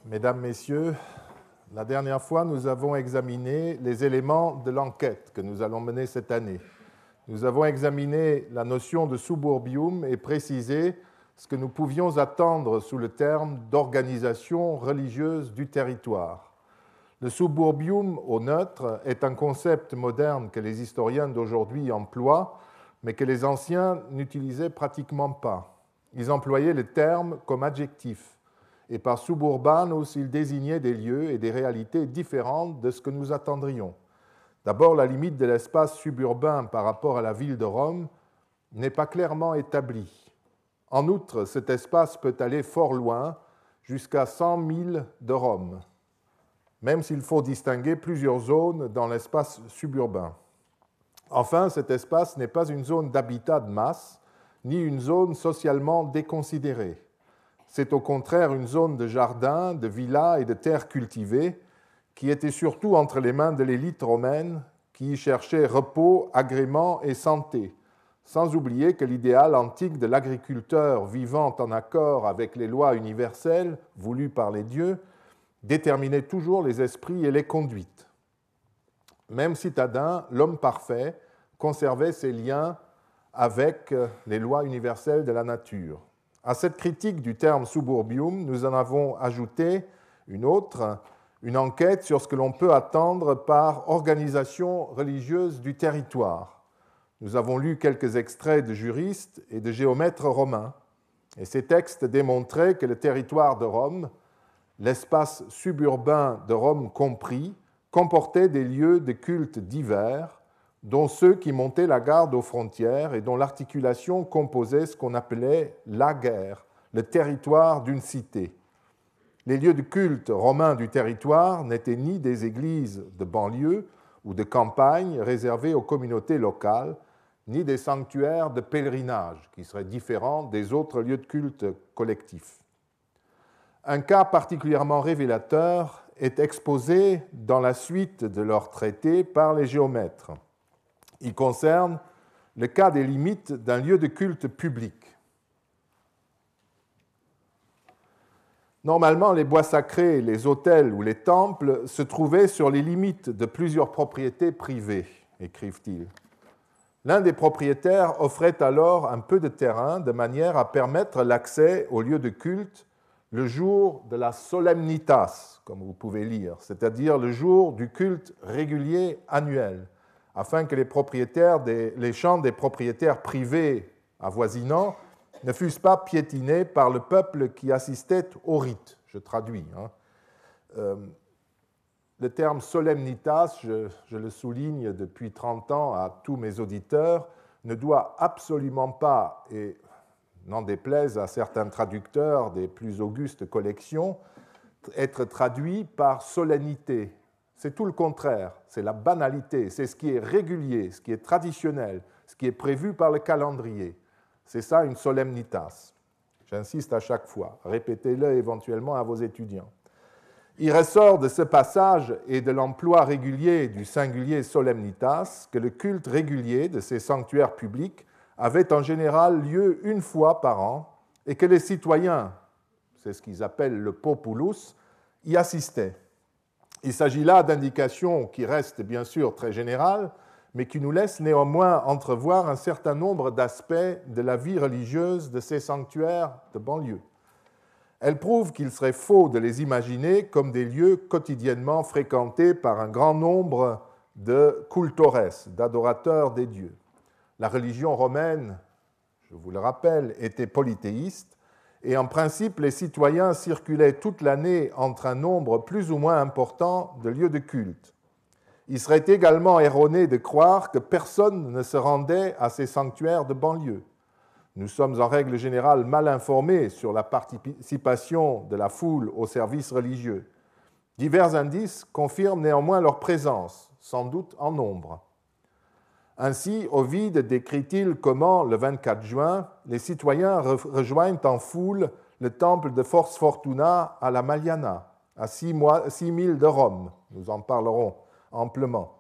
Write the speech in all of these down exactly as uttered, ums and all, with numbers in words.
Mesdames, Messieurs, la dernière fois, nous avons examiné les éléments de l'enquête que nous allons mener cette année. Nous avons examiné la notion de suburbium et précisé ce que nous pouvions attendre sous le terme d'organisation religieuse du territoire. Le suburbium au neutre est un concept moderne que les historiens d'aujourd'hui emploient, mais que les anciens n'utilisaient pratiquement pas. Ils employaient le terme comme adjectif, et par suburbanus, ils désignaient des lieux et des réalités différentes de ce que nous attendrions. D'abord, la limite de l'espace suburbain par rapport à la ville de Rome n'est pas clairement établie. En outre, cet espace peut aller fort loin, jusqu'à cent milles de Rome, même s'il faut distinguer plusieurs zones dans l'espace suburbain. Enfin, cet espace n'est pas une zone d'habitat de masse, ni une zone socialement déconsidérée. C'est au contraire une zone de jardins, de villas et de terres cultivées qui était surtout entre les mains de l'élite romaine qui y cherchait repos, agrément et santé, sans oublier que l'idéal antique de l'agriculteur vivant en accord avec les lois universelles voulues par les dieux déterminait toujours les esprits et les conduites. Même citadin, l'homme parfait conservait ses liens avec les lois universelles de la nature. À cette critique du terme suburbium, nous en avons ajouté une autre, une enquête sur ce que l'on peut attendre par organisation religieuse du territoire. Nous avons lu quelques extraits de juristes et de géomètres romains, et ces textes démontraient que le territoire de Rome, l'espace suburbain de Rome compris, comportait des lieux de culte divers, dont ceux qui montaient la garde aux frontières et dont l'articulation composait ce qu'on appelait l'ager, le territoire d'une cité. Les lieux de culte romains du territoire n'étaient ni des églises de banlieue ou de campagne réservées aux communautés locales, ni des sanctuaires de pèlerinage, qui seraient différents des autres lieux de culte collectifs. Un cas particulièrement révélateur est exposé dans la suite de leur traité par les géomètres. Il concerne le cas des limites d'un lieu de culte public. Normalement, les bois sacrés, les autels ou les temples se trouvaient sur les limites de plusieurs propriétés privées, écrivent-ils. L'un des propriétaires offrait alors un peu de terrain de manière à permettre l'accès au lieu de culte le jour de la solemnitas, comme vous pouvez lire, c'est-à-dire le jour du culte régulier annuel, afin que les propriétaires des, les champs des propriétaires privés avoisinants ne fussent pas piétinés par le peuple qui assistait au rite. Je traduis. Hein. Euh, le terme solemnitas, je, je le souligne depuis trente ans à tous mes auditeurs, ne doit absolument pas, et n'en déplaise à certains traducteurs des plus augustes collections, être traduit par solennité. C'est tout le contraire, c'est la banalité, c'est ce qui est régulier, ce qui est traditionnel, ce qui est prévu par le calendrier. C'est ça une solemnitas. J'insiste à chaque fois, répétez-le éventuellement à vos étudiants. Il ressort de ce passage et de l'emploi régulier du singulier solemnitas que le culte régulier de ces sanctuaires publics avait en général lieu une fois par an et que les citoyens, c'est ce qu'ils appellent le populus, y assistaient. Il s'agit là d'indications qui restent bien sûr très générales, mais qui nous laissent néanmoins entrevoir un certain nombre d'aspects de la vie religieuse de ces sanctuaires de banlieue. Elles prouvent qu'il serait faux de les imaginer comme des lieux quotidiennement fréquentés par un grand nombre de cultores, d'adorateurs des dieux. La religion romaine, je vous le rappelle, était polythéiste, et en principe, les citoyens circulaient toute l'année entre un nombre plus ou moins important de lieux de culte. Il serait également erroné de croire que personne ne se rendait à ces sanctuaires de banlieue. Nous sommes en règle générale mal informés sur la participation de la foule aux services religieux. Divers indices confirment néanmoins leur présence, sans doute en nombre. Ainsi, Ovide décrit-il comment, le vingt-quatre juin, les citoyens rejoignent en foule le temple de Fors Fortuna à la Maliana, à six milles de Rome. Nous en parlerons amplement.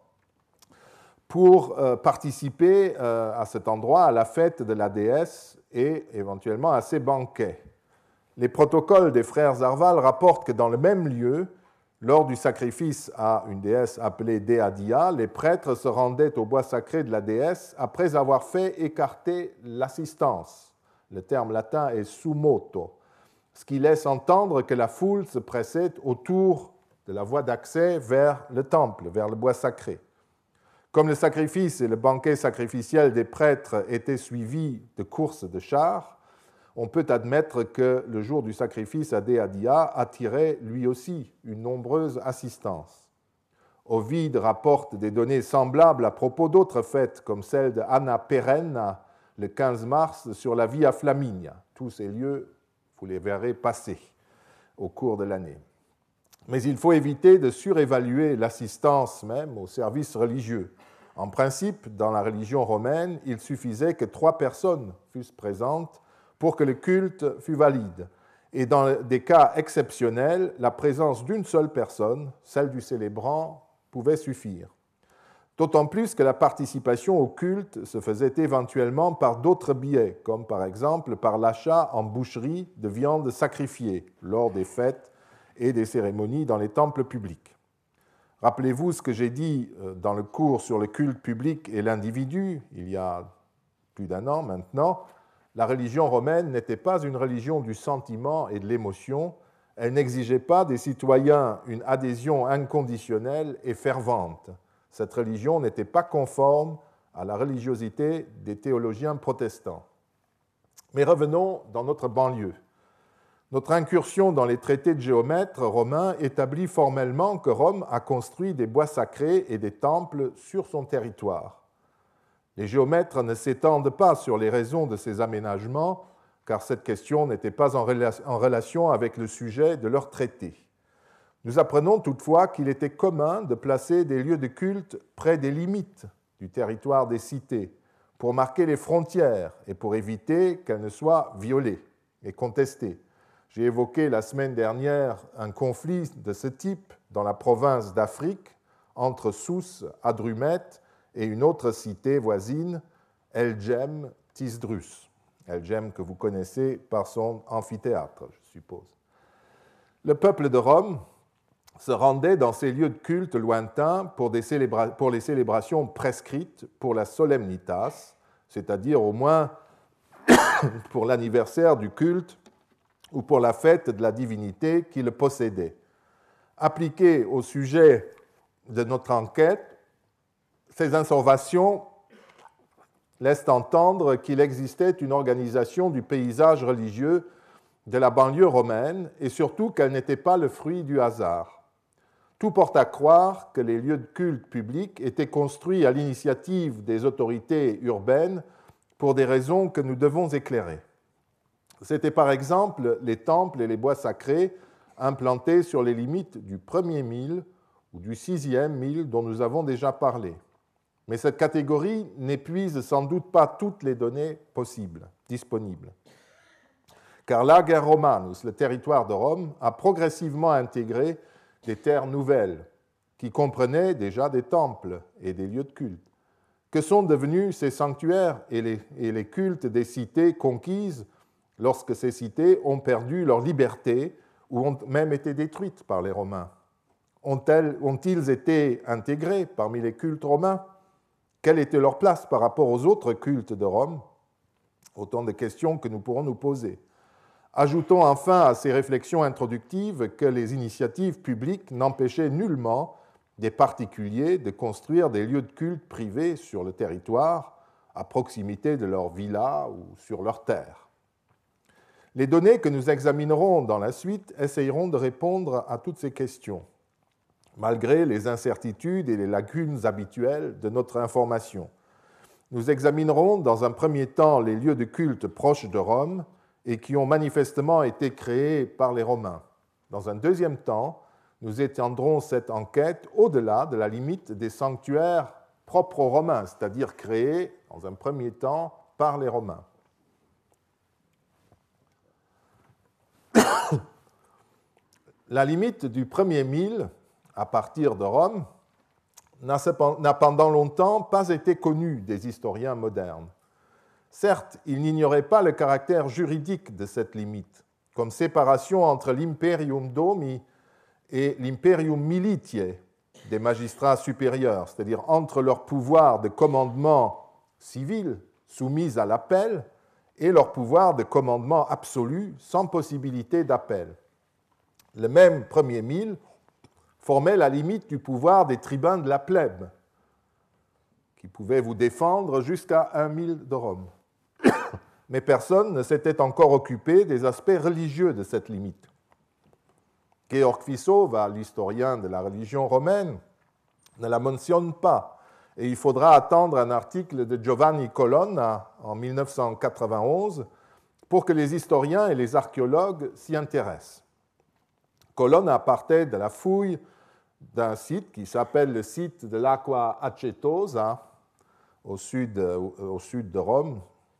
Pour euh, participer euh, à cet endroit à la fête de la déesse et éventuellement à ses banquets. Les protocoles des frères Arval rapportent que dans le même lieu, lors du sacrifice à une déesse appelée Dea Dia, les prêtres se rendaient au bois sacré de la déesse après avoir fait écarter l'assistance. Le terme latin est sumoto, ce qui laisse entendre que la foule se pressait autour de la voie d'accès vers le temple, vers le bois sacré. Comme le sacrifice et le banquet sacrificiel des prêtres étaient suivis de courses de chars, on peut admettre que le jour du sacrifice à Dea Dia attirait lui aussi une nombreuse assistance. Ovide rapporte des données semblables à propos d'autres fêtes, comme celle de Anna Perenna, le quinze mars, sur la Via Flaminia. Tous ces lieux, vous les verrez passer au cours de l'année. Mais il faut éviter de surévaluer l'assistance même au service religieux. En principe, dans la religion romaine, il suffisait que trois personnes fussent présentes pour que le culte fût valide. Et dans des cas exceptionnels, la présence d'une seule personne, celle du célébrant, pouvait suffire. D'autant plus que la participation au culte se faisait éventuellement par d'autres biais, comme par exemple par l'achat en boucherie de viande sacrifiée lors des fêtes et des cérémonies dans les temples publics. Rappelez-vous ce que j'ai dit dans le cours sur le culte public et l'individu, il y a plus d'un an maintenant. La religion romaine n'était pas une religion du sentiment et de l'émotion. Elle n'exigeait pas des citoyens une adhésion inconditionnelle et fervente. Cette religion n'était pas conforme à la religiosité des théologiens protestants. Mais revenons dans notre banlieue. Notre incursion dans les traités de géomètres romains établit formellement que Rome a construit des bois sacrés et des temples sur son territoire. Les géomètres ne s'étendent pas sur les raisons de ces aménagements, car cette question n'était pas en relation avec le sujet de leur traité. Nous apprenons toutefois qu'il était commun de placer des lieux de culte près des limites du territoire des cités, pour marquer les frontières et pour éviter qu'elles ne soient violées et contestées. J'ai évoqué la semaine dernière un conflit de ce type dans la province d'Afrique entre Sousse, Hadrumète, et une autre cité voisine, Elgem Tisdrus. Elgem que vous connaissez par son amphithéâtre, je suppose. Le peuple de Rome se rendait dans ces lieux de culte lointains pour, des célébra- pour les célébrations prescrites pour la solemnitas, c'est-à-dire au moins pour l'anniversaire du culte ou pour la fête de la divinité qui le possédait. Appliqué au sujet de notre enquête, ces informations laissent entendre qu'il existait une organisation du paysage religieux de la banlieue romaine et surtout qu'elle n'était pas le fruit du hasard. Tout porte à croire que les lieux de culte publics étaient construits à l'initiative des autorités urbaines pour des raisons que nous devons éclairer. C'étaient par exemple les temples et les bois sacrés implantés sur les limites du premier mille ou du sixième mille dont nous avons déjà parlé. Mais cette catégorie n'épuise sans doute pas toutes les données possibles, disponibles. Car l'Ager Romanus, le territoire de Rome, a progressivement intégré des terres nouvelles qui comprenaient déjà des temples et des lieux de culte. Que sont devenus ces sanctuaires et les, et les cultes des cités conquises lorsque ces cités ont perdu leur liberté ou ont même été détruites par les Romains? Ont-elles, ont-ils été intégrés parmi les cultes romains? Quelle était leur place par rapport aux autres cultes de Rome? Autant de questions que nous pourrons nous poser. Ajoutons enfin à ces réflexions introductives que les initiatives publiques n'empêchaient nullement des particuliers de construire des lieux de culte privés sur le territoire, à proximité de leur villa ou sur leurs terres. Les données que nous examinerons dans la suite essayeront de répondre à toutes ces questions, malgré les incertitudes et les lacunes habituelles de notre information. Nous examinerons dans un premier temps les lieux de culte proches de Rome et qui ont manifestement été créés par les Romains. Dans un deuxième temps, nous étendrons cette enquête au-delà de la limite des sanctuaires propres aux Romains, c'est-à-dire créés, dans un premier temps, par les Romains. La limite du premier mille, à partir de Rome, n'a pendant longtemps pas été connue des historiens modernes. Certes, ils n'ignoraient pas le caractère juridique de cette limite. comme séparation entre l'imperium domi et l'imperium militiae des magistrats supérieurs, c'est-à-dire entre leur pouvoir de commandement civil soumis à l'appel et leur pouvoir de commandement absolu sans possibilité d'appel. Le même premier mille formait la limite du pouvoir des tribuns de la plèbe, qui pouvaient vous défendre jusqu'à un mille de Rome. Mais personne ne s'était encore occupé des aspects religieux de cette limite. Georg Fissova, l'historien de la religion romaine, ne la mentionne pas, et il faudra attendre un article de Giovanni Colonna en mille neuf cent quatre-vingt-onze pour que les historiens et les archéologues s'y intéressent. Colonna partait de la fouille d'un site qui s'appelle le site de l'Aqua Acetosa, au sud, au sud de Rome,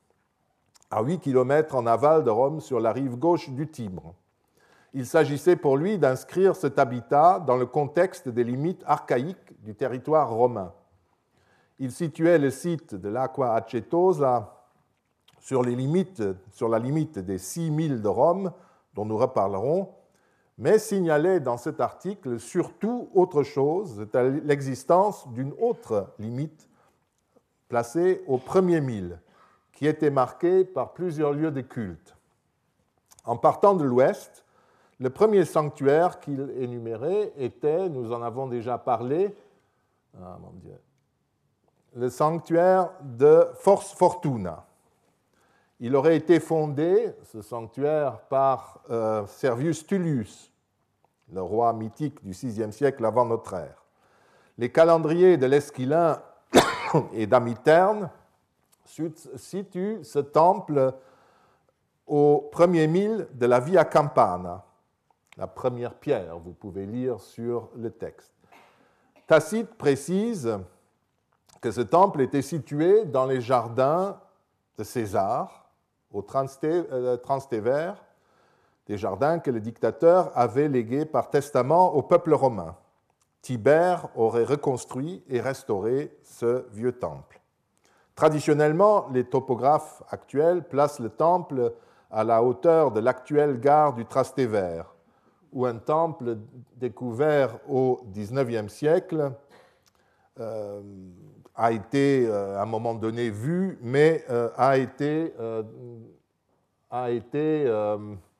à huit kilomètres en aval de Rome sur la rive gauche du Tibre. Il s'agissait pour lui d'inscrire cet habitat dans le contexte des limites archaïques du territoire romain. Il situait le site de l'Aqua Acetosa sur, les limites, sur la limite des six mille de Rome, dont nous reparlerons, mais signalait dans cet article surtout autre chose, l'existence d'une autre limite placée au premier mille, qui était marquée par plusieurs lieux de culte. En partant de l'ouest, le premier sanctuaire qu'il énumérait était, nous en avons déjà parlé, ah, mon Dieu, le sanctuaire de Fors Fortuna. Il aurait été fondé, ce sanctuaire, par euh, Servius Tullius, le roi mythique du sixième siècle avant notre ère. Les calendriers de l'Esquilin et d'Amiterne situent ce temple au premier mille de la Via Campana, la première pierre, vous pouvez lire sur le texte. Tacite précise que ce temple était situé dans les jardins de César, au Transtévère, des jardins que le dictateur avait légués par testament au peuple romain. Tibère aurait reconstruit et restauré ce vieux temple. Traditionnellement, les topographes actuels placent le temple à la hauteur de l'actuelle gare du Trastevere, où un temple découvert au dix-neuvième siècle euh, a été euh, à un moment donné vu, mais euh, a été, euh, a été euh,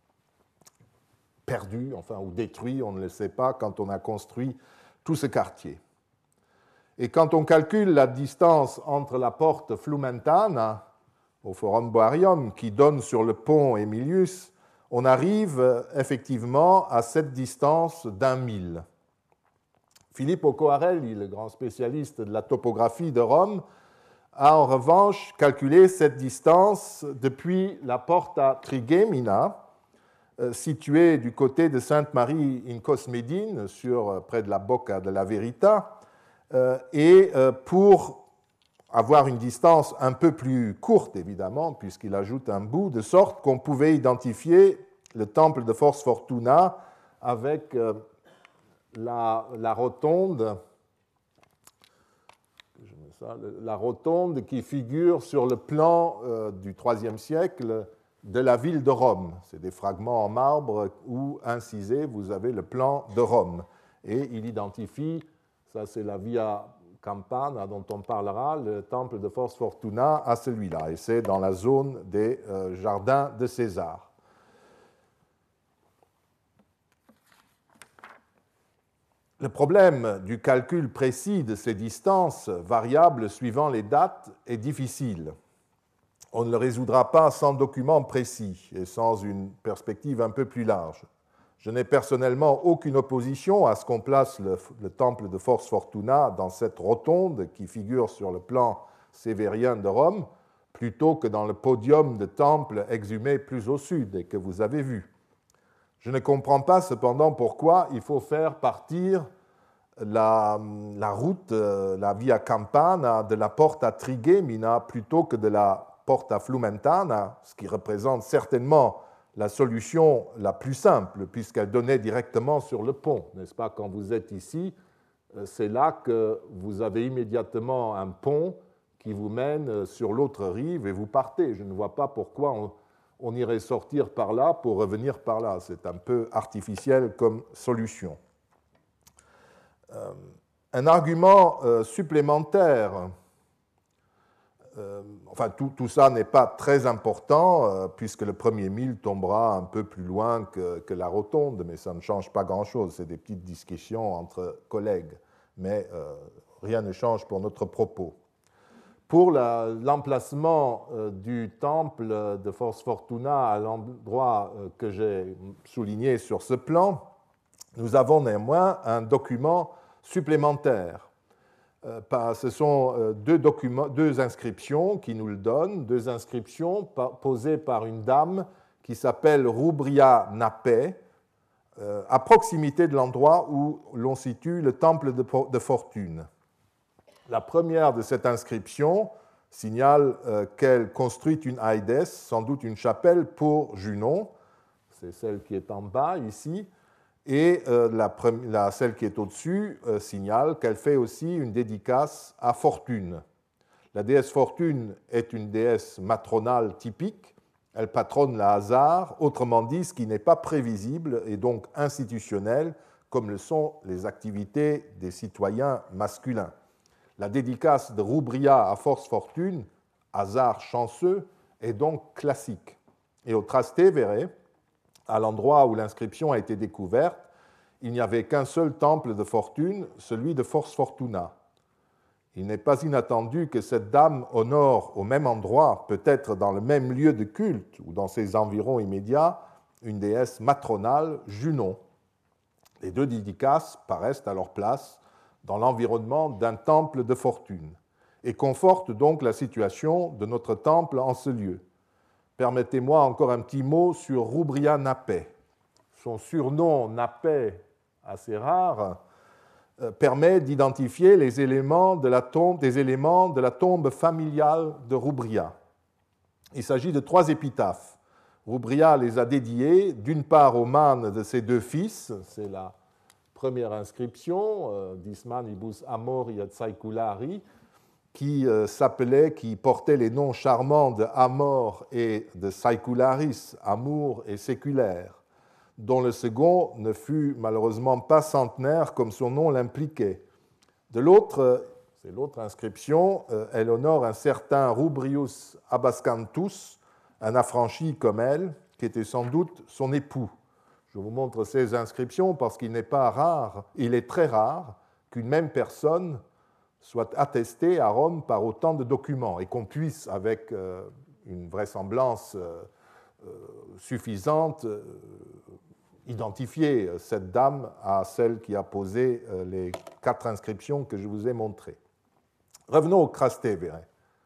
perdu, enfin, ou détruit, on ne le sait pas, quand on a construit tout ce quartier. Et quand on calcule la distance entre la porte Flumentana, au Forum Boarium, qui donne sur le pont Aemilius, on arrive effectivement à cette distance d'un mille. Filippo Coarelli, le grand spécialiste de la topographie de Rome, a en revanche calculé cette distance depuis la Porta Trigemina, située du côté de Sainte-Marie in Cosmedine, sur, près de la Bocca de la Verita, et pour avoir une distance un peu plus courte, évidemment, puisqu'il ajoute un bout, de sorte qu'on pouvait identifier le temple de Fors Fortuna avec la, la rotonde, la rotonde qui figure sur le plan du troisième siècle de la ville de Rome. C'est des fragments en marbre où, incisés, vous avez le plan de Rome. Et il identifie, ça c'est la Via Campana dont on parlera, le temple de Fors Fortuna à celui-là. Et c'est dans la zone des euh, jardins de César. Le problème du calcul précis de ces distances variables suivant les dates est difficile. On ne le résoudra pas sans document précis et sans une perspective un peu plus large. Je n'ai personnellement aucune opposition à ce qu'on place le, le temple de Fors Fortuna dans cette rotonde qui figure sur le plan sévérien de Rome, plutôt que dans le podium de temple exhumé plus au sud et que vous avez vu. Je ne comprends pas cependant pourquoi il faut faire partir la, la route, la Via Campana, de la Porta Trigemina plutôt que de la Porta Flumentana, ce qui représente certainement la solution la plus simple, puisqu'elle donnait directement sur le pont, n'est-ce pas? Quand vous êtes ici, c'est là que vous avez immédiatement un pont qui vous mène sur l'autre rive et vous partez. Je ne vois pas pourquoi on, on irait sortir par là pour revenir par là. C'est un peu artificiel comme solution. Euh, un argument euh, supplémentaire, euh, enfin tout, tout ça n'est pas très important euh, puisque le premier mille tombera un peu plus loin que, que la rotonde, mais ça ne change pas grand-chose. C'est des petites discussions entre collègues, mais euh, rien ne change pour notre propos. Pour la, l'emplacement euh, du temple de Fors Fortuna à l'endroit euh, que j'ai souligné sur ce plan, nous avons néanmoins un document supplémentaire. Euh, par, ce sont euh, deux, documents, deux inscriptions qui nous le donnent, deux inscriptions par, posées par une dame qui s'appelle Rubria Napé, euh, à proximité de l'endroit où l'on situe le temple de, de Fortune. La première de cette inscription signale euh, qu'elle construit une aïdès, sans doute une chapelle pour Junon, c'est celle qui est en bas ici, et euh, la, la, celle qui est au-dessus euh, signale qu'elle fait aussi une dédicace à Fortune. La déesse Fortune est une déesse matronale typique, elle patronne le hasard, autrement dit ce qui n'est pas prévisible et donc institutionnel, comme le sont les activités des citoyens masculins. La dédicace de Rubria à Fors Fortune, hasard chanceux, est donc classique. Et au Trastevere, à l'endroit où l'inscription a été découverte, il n'y avait qu'un seul temple de fortune, celui de Fors Fortuna. Il n'est pas inattendu que cette dame honore au même endroit, peut-être dans le même lieu de culte ou dans ses environs immédiats, une déesse matronale, Junon. Les deux dédicaces paraissent à leur place dans l'environnement d'un temple de fortune et confortent donc la situation de notre temple en ce lieu. Permettez-moi encore un petit mot sur Rubria Napé. Son surnom Napé, assez rare, euh, permet d'identifier les éléments de la tombe, des éléments de la tombe familiale de Rubria. Il s'agit de trois épitaphes. Rubria les a dédiées d'une part aux mânes de ses deux fils, c'est la première inscription, euh, Dismanibus Amoria Tsaikulari, qui euh, s'appelait, qui portait les noms charmants de Amor et de Saikularis, amour et séculaire, dont le second ne fut malheureusement pas centenaire comme son nom l'impliquait. De l'autre, c'est l'autre inscription, euh, elle honore un certain Rubrius Abascantus, un affranchi comme elle, qui était sans doute son époux. Je vous montre ces inscriptions parce qu'il n'est pas rare, il est très rare qu'une même personne soit attestée à Rome par autant de documents et qu'on puisse, avec euh, une vraisemblance euh, euh, suffisante, euh, identifier cette dame à celle qui a posé euh, les quatre inscriptions que je vous ai montrées. Revenons au Trastevere.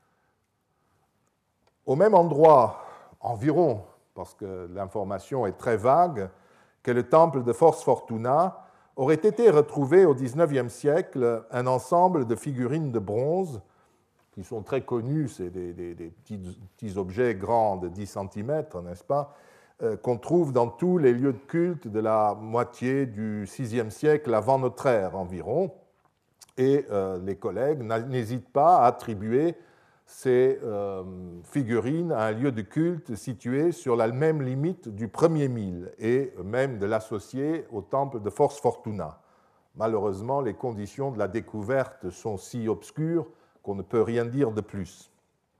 Au même endroit, environ, parce que l'information est très vague, que le temple de Fors Fortuna, aurait été retrouvé au dix-neuvième siècle un ensemble de figurines de bronze qui sont très connues, c'est des, des, des petits, petits objets grands de dix centimètres, n'est-ce pas, euh, qu'on trouve dans tous les lieux de culte de la moitié du sixième siècle avant notre ère environ. Et euh, les collègues n'hésitent pas à attribuer ces euh, figurines à un lieu de culte situé sur la même limite du premier mille et même de l'associer au temple de Fors Fortuna. Malheureusement, les conditions de la découverte sont si obscures qu'on ne peut rien dire de plus.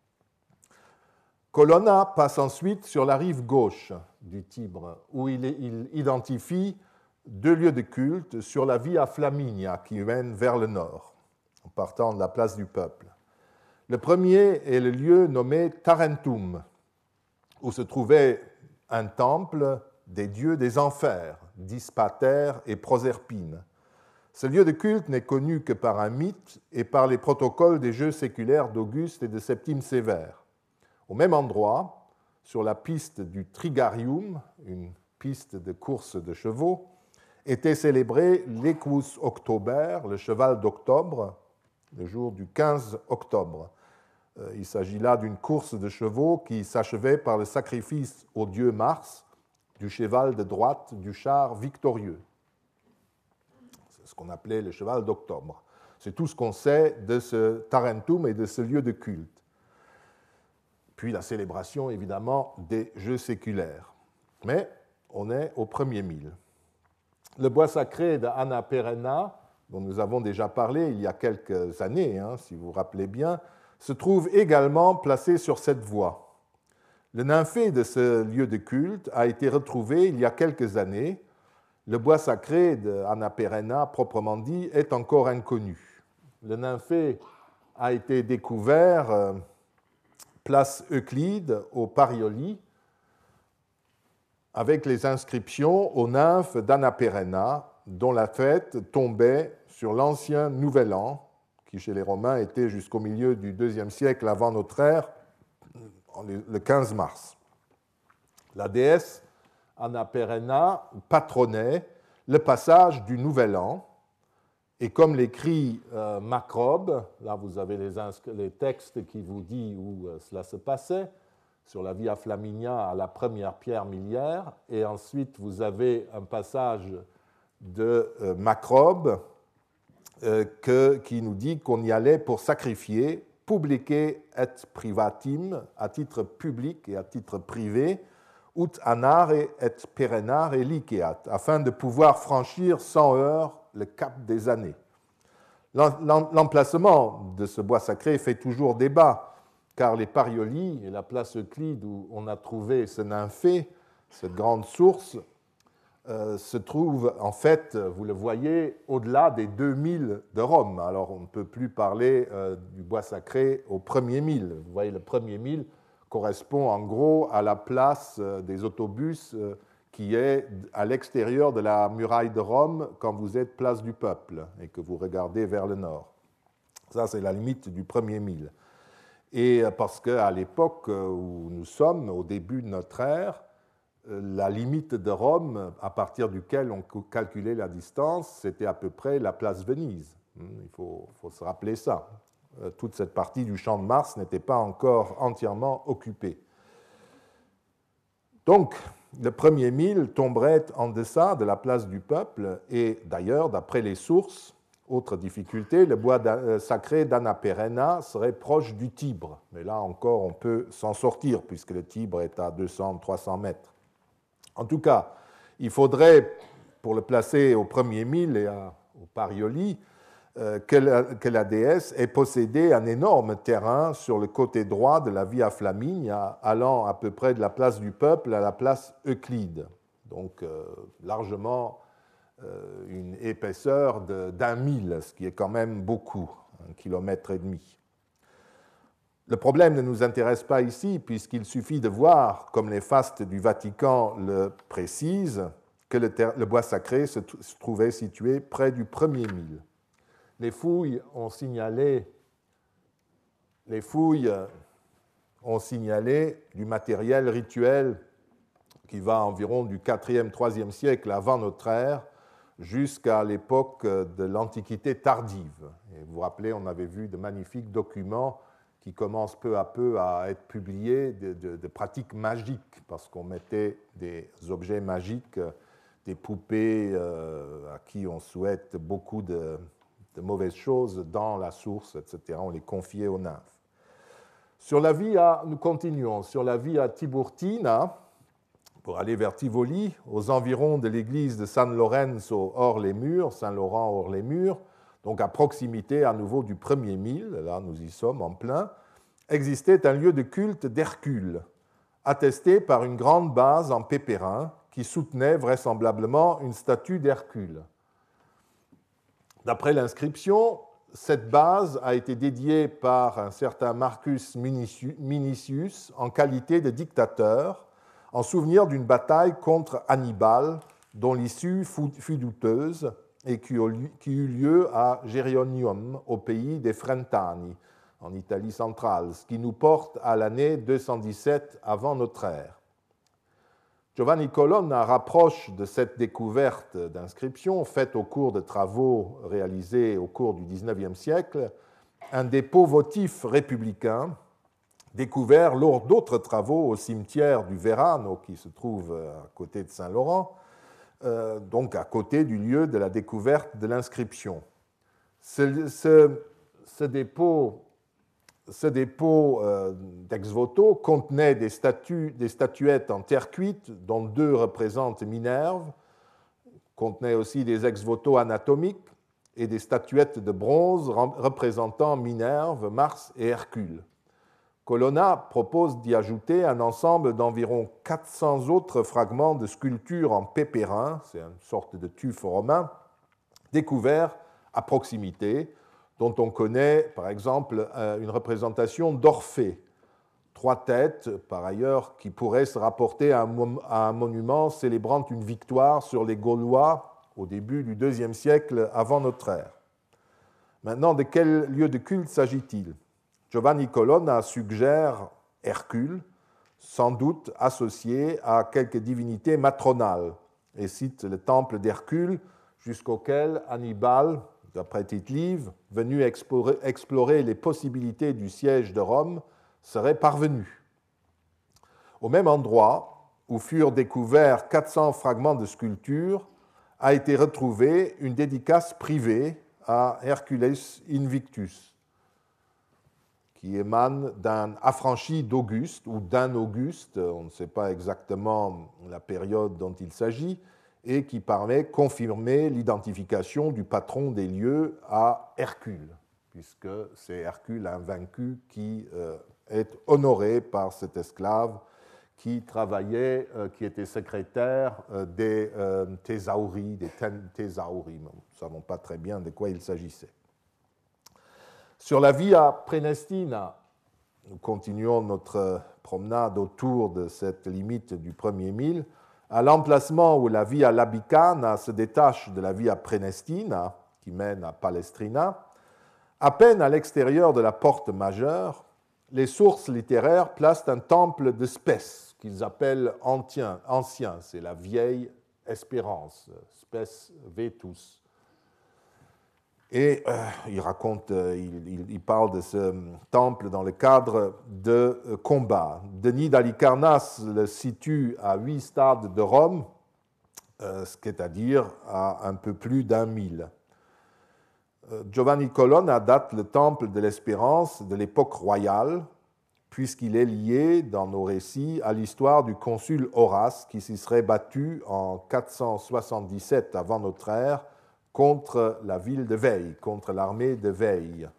Colonna passe ensuite sur la rive gauche du Tibre, où il, est, il identifie deux lieux de culte sur la Via Flaminia qui mène vers le nord, en partant de la place du peuple. Le premier est le lieu nommé Tarentum, où se trouvait un temple des dieux des enfers, Dispater et Proserpine. Ce lieu de culte n'est connu que par un mythe et par les protocoles des jeux séculaires d'Auguste et de Septime Sévère. Au même endroit, sur la piste du Trigarium, une piste de course de chevaux, était célébré l'Equus October, le cheval d'octobre, le jour du quinze octobre. Il s'agit là d'une course de chevaux qui s'achevait par le sacrifice au dieu Mars du cheval de droite du char victorieux. C'est ce qu'on appelait le cheval d'octobre. C'est tout ce qu'on sait de ce Tarentum et de ce lieu de culte. puis la célébration évidemment des jeux séculaires. Mais on est au premier mille. Le bois sacré d'Anna Perenna, dont nous avons déjà parlé il y a quelques années, hein, si vous vous rappelez bien, se trouve également placé sur cette voie. Le nymphée de ce lieu de culte a été retrouvé il y a quelques années. Le bois sacré d'Anna Perenna, proprement dit, est encore inconnu. Le nymphée a été découvert euh, place Euclide au Parioli, avec les inscriptions aux nymphes d'Anna Perenna, dont la fête tombait sur l'ancien Nouvel An, qui chez les Romains était jusqu'au milieu du deuxième siècle avant notre ère, le quinze mars. La déesse Anna Perenna patronnait le passage du Nouvel An, et comme l'écrit euh, Macrobe, là vous avez les, les textes qui vous disent où euh, cela se passait, sur la Via Flaminia à la première pierre miliaire, et ensuite vous avez un passage de euh, Macrobe euh, que, qui nous dit qu'on y allait pour sacrifier, publique et privatim, à titre public et à titre privé, ut anare et perenare liceat, afin de pouvoir franchir sans heurts le cap des années. L'emplacement de ce bois sacré fait toujours débat, car les Parioli et la place Euclide où on a trouvé ce nymphée, cette grande source, euh, se trouvent en fait, vous le voyez, au-delà des deux mille de Rome. Alors on ne peut plus parler euh, du bois sacré au premier mille. Vous voyez, le premier mille correspond en gros à la place euh, des autobus euh, qui est à l'extérieur de la muraille de Rome quand vous êtes place du Peuple et que vous regardez vers le nord. Ça, c'est la limite du premier mille. Et parce qu'à l'époque où nous sommes, au début de notre ère, la limite de Rome, à partir duquel on calculait la distance, c'était à peu près la place Venise. Il faut, faut se rappeler ça. Toute cette partie du champ de Mars n'était pas encore entièrement occupée. Donc, le premier mille tomberait en deçà de la place du Peuple, et d'ailleurs, d'après les sources, autre difficulté, le bois sacré d'Anna Perenna serait proche du Tibre. Mais là encore, on peut s'en sortir, puisque le Tibre est à deux cents à trois cents mètres. En tout cas, il faudrait, pour le placer au premier mille et à, au Parioli, euh, que, la, que la déesse ait possédé un énorme terrain sur le côté droit de la Via Flaminia, allant à peu près de la place du Peuple à la place Euclide. Donc, euh, largement une épaisseur d'un mille, ce qui est quand même beaucoup, un kilomètre et demi. Le problème ne nous intéresse pas ici, puisqu'il suffit de voir, comme les fastes du Vatican le précisent, que le, le bois sacré se, se trouvait situé près du premier mille. Les fouilles ont signalé, les fouilles ont signalé du matériel rituel qui va environ du quatrième à troisième siècle avant notre ère, jusqu'à l'époque de l'Antiquité tardive. Et vous vous rappelez, on avait vu de magnifiques documents qui commencent peu à peu à être publiés, de, de, de pratiques magiques, parce qu'on mettait des objets magiques, des poupées euh, à qui on souhaite beaucoup de, de mauvaises choses dans la source, et cetera. On les confiait aux nymphes. Sur la via, nous continuons, sur la via Tiburtina, pour aller vers Tivoli, aux environs de l'église de San Lorenzo hors les murs, Saint-Laurent hors les murs, donc à proximité à nouveau du premier mille, là nous y sommes en plein, existait un lieu de culte d'Hercule, attesté par une grande base en pépérin qui soutenait vraisemblablement une statue d'Hercule. D'après l'inscription, cette base a été dédiée par un certain Marcus Minicius en qualité de dictateur, en souvenir d'une bataille contre Hannibal, dont l'issue fut douteuse et qui eut lieu à Geronium, au pays des Frentani, en Italie centrale, ce qui nous porte à l'année deux cent dix-sept avant notre ère. Giovanni Colonna rapproche de cette découverte d'inscription, faite au cours de travaux réalisés au cours du dix-neuvième siècle, un dépôt votif républicain découvert lors d'autres travaux au cimetière du Verano, qui se trouve à côté de Saint-Laurent, euh, donc à côté du lieu de la découverte de l'inscription. Ce, ce, ce dépôt ce dépôt euh, d'ex-voto contenait des, statues, des statuettes en terre cuite, dont deux représentent Minerve, contenait aussi des ex-voto anatomiques et des statuettes de bronze représentant Minerve, Mars et Hercule. Colonna propose d'y ajouter un ensemble d'environ quatre cents autres fragments de sculptures en pépérin, c'est une sorte de tuf romain, découverts à proximité, dont on connaît par exemple une représentation d'Orphée, trois têtes par ailleurs qui pourraient se rapporter à un monument célébrant une victoire sur les Gaulois au début du deuxième siècle avant notre ère. Maintenant, de quel lieu de culte s'agit-il ? Giovanni Colonna suggère Hercule, sans doute associé à quelques divinités matronales, et cite le temple d'Hercule jusqu'auquel Hannibal, d'après Tite-Live, venu explorer, explorer les possibilités du siège de Rome, serait parvenu. Au même endroit où furent découverts quatre cents fragments de sculpture, a été retrouvée une dédicace privée à Hercules Invictus, qui émane d'un affranchi d'Auguste ou d'un Auguste, on ne sait pas exactement la période dont il s'agit, et qui permet de confirmer l'identification du patron des lieux à Hercule, puisque c'est Hercule invaincu qui euh, est honoré par cet esclave qui travaillait, euh, qui était secrétaire euh, des euh, thésauries, des thésauries. Nous ne savons pas très bien de quoi il s'agissait. Sur la Via Prenestina, nous continuons notre promenade autour de cette limite du premier mille. À l'emplacement où la Via Labicana se détache de la Via Prenestina, qui mène à Palestrina, à peine à l'extérieur de la porte majeure, les sources littéraires placent un temple de Spes, qu'ils appellent ancien, ancien, c'est la vieille espérance, Spes Vetus. Et euh, il raconte, euh, il, il, il parle de ce temple dans le cadre de euh, combats. Denis d'Halicarnasse le situe à huit stades de Rome, euh, c'est-à-dire à un peu plus d'un mille. Euh, Giovanni Colonna date le temple de l'Espérance de l'époque royale, puisqu'il est lié dans nos récits à l'histoire du consul Horace qui s'y serait battu en quatre cent soixante-dix-sept avant notre ère contre la ville de Veille, contre l'armée de Veille.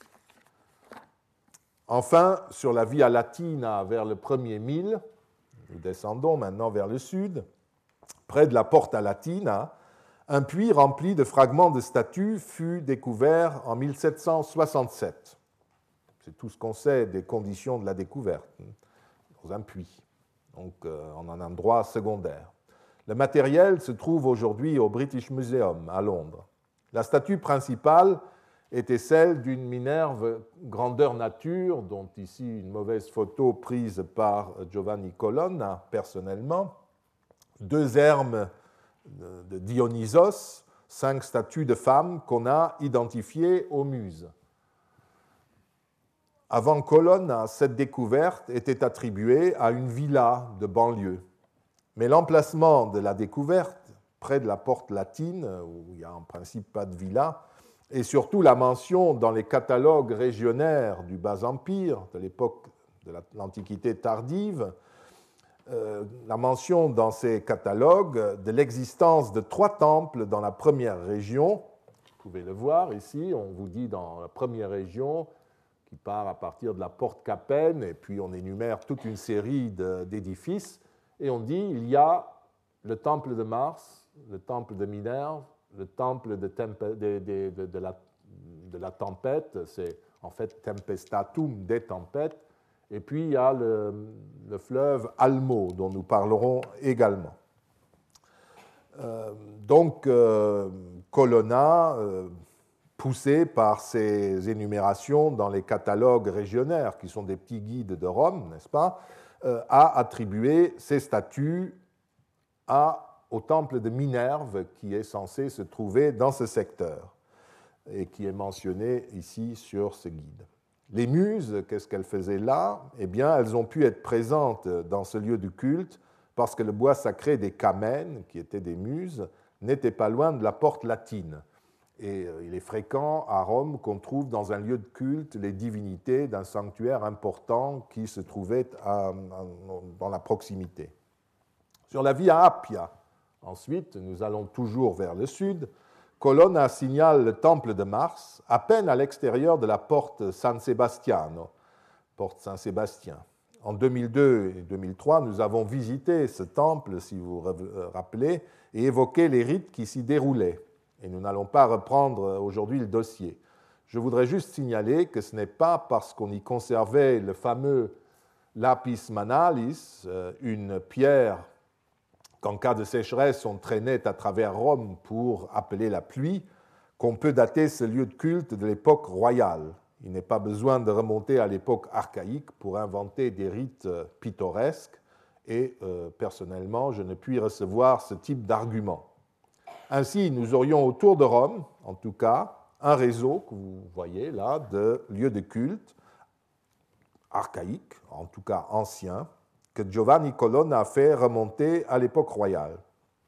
Enfin, sur la Via Latina vers le premier mille, nous descendons maintenant vers le sud, près de la Porta Latina, un puits rempli de fragments de statues fut découvert en mille sept cent soixante-sept. C'est tout ce qu'on sait des conditions de la découverte, dans un puits, donc en un endroit secondaire. Le matériel se trouve aujourd'hui au British Museum à Londres. La statue principale était celle d'une Minerve grandeur nature, dont ici une mauvaise photo prise par Giovanni Colonna personnellement, deux hermes de Dionysos, cinq statues de femmes qu'on a identifiées aux Muses. Avant Colonna, cette découverte était attribuée à une villa de banlieue. Mais l'emplacement de la découverte, près de la porte latine, où il n'y a en principe pas de villa, et surtout la mention dans les catalogues régionnaires du Bas-Empire, de l'époque de l'Antiquité tardive, euh, la mention dans ces catalogues de l'existence de trois temples dans la première région. Vous pouvez le voir ici, on vous dit dans la première région, qui part à partir de la porte Capène, et puis on énumère toute une série de, d'édifices, et on dit il y a le temple de Mars, le temple de Minerve, le temple de, tempe, de, de, de, de, la, de la tempête, c'est en fait Tempestatum, des tempêtes, et puis il y a le, le fleuve Almo, dont nous parlerons également. Euh, donc, euh, Colonna, euh, poussé par ces énumérations dans les catalogues régionnaires, qui sont des petits guides de Rome, n'est-ce pas, euh, a attribué ces statues à au temple de Minerve qui est censé se trouver dans ce secteur et qui est mentionné ici sur ce guide. Les muses, qu'est-ce qu'elles faisaient là ? Eh bien, elles ont pu être présentes dans ce lieu du culte parce que le bois sacré des Camènes, qui étaient des muses, n'était pas loin de la porte latine. Et il est fréquent à Rome qu'on trouve dans un lieu de culte les divinités d'un sanctuaire important qui se trouvait à, à, dans la proximité. Sur la Via Appia, ensuite, nous allons toujours vers le sud, Colonna signale le temple de Mars, à peine à l'extérieur de la porte San Sebastiano, porte Saint-Sébastien. En deux mille deux et deux mille trois, nous avons visité ce temple, si vous vous rappelez, et évoqué les rites qui s'y déroulaient. Et nous n'allons pas reprendre aujourd'hui le dossier. Je voudrais juste signaler que ce n'est pas parce qu'on y conservait le fameux lapis manalis, une pierre qu'en cas de sécheresse on traînait à travers Rome pour appeler la pluie, qu'on peut dater ce lieu de culte de l'époque royale. Il n'est pas besoin de remonter à l'époque archaïque pour inventer des rites pittoresques, et euh, personnellement, je ne puis recevoir ce type d'argument. Ainsi, nous aurions autour de Rome, en tout cas, un réseau, que vous voyez là, de lieux de culte archaïques, en tout cas anciens, que Giovanni Colonna a fait remonter à l'époque royale,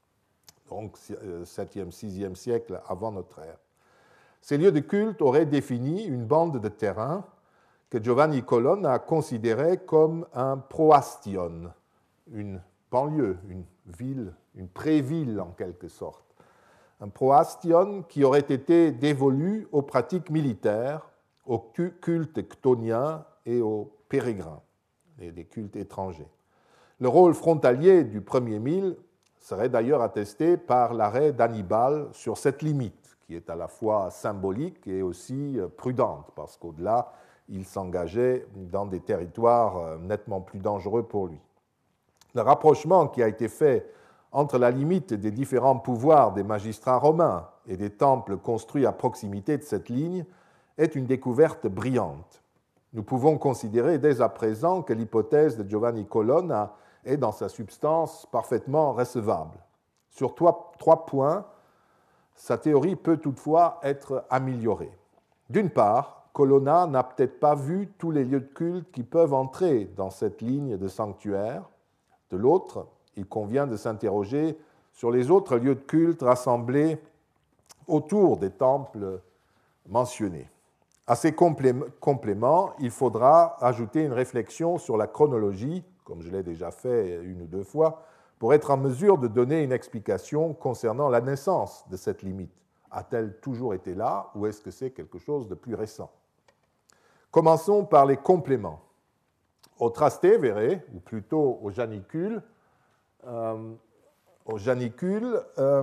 donc septième, sixième siècle avant notre ère. Ces lieux de culte auraient défini une bande de terrain que Giovanni Colonna a considérée comme un proastion, une banlieue, une ville, une pré-ville en quelque sorte. Un proastion qui aurait été dévolu aux pratiques militaires, aux cultes chtoniens et aux pérégrins, des cultes étrangers. Le rôle frontalier du premier mille serait d'ailleurs attesté par l'arrêt d'Hannibal sur cette limite, qui est à la fois symbolique et aussi prudente, parce qu'au-delà, il s'engageait dans des territoires nettement plus dangereux pour lui. Le rapprochement qui a été fait entre la limite des différents pouvoirs des magistrats romains et des temples construits à proximité de cette ligne est une découverte brillante. Nous pouvons considérer dès à présent que l'hypothèse de Giovanni Colonna est dans sa substance parfaitement recevable. Sur trois, trois points, sa théorie peut toutefois être améliorée. D'une part, Colonna n'a peut-être pas vu tous les lieux de culte qui peuvent entrer dans cette ligne de sanctuaire. De l'autre, il convient de s'interroger sur les autres lieux de culte rassemblés autour des temples mentionnés. À ces compléments, il faudra ajouter une réflexion sur la chronologie, comme je l'ai déjà fait une ou deux fois, pour être en mesure de donner une explication concernant la naissance de cette limite. A-t-elle toujours été là ou est-ce que c'est quelque chose de plus récent? Commençons par les compléments. Au Trastevere, ou plutôt au Janicule, euh, au Janicule euh,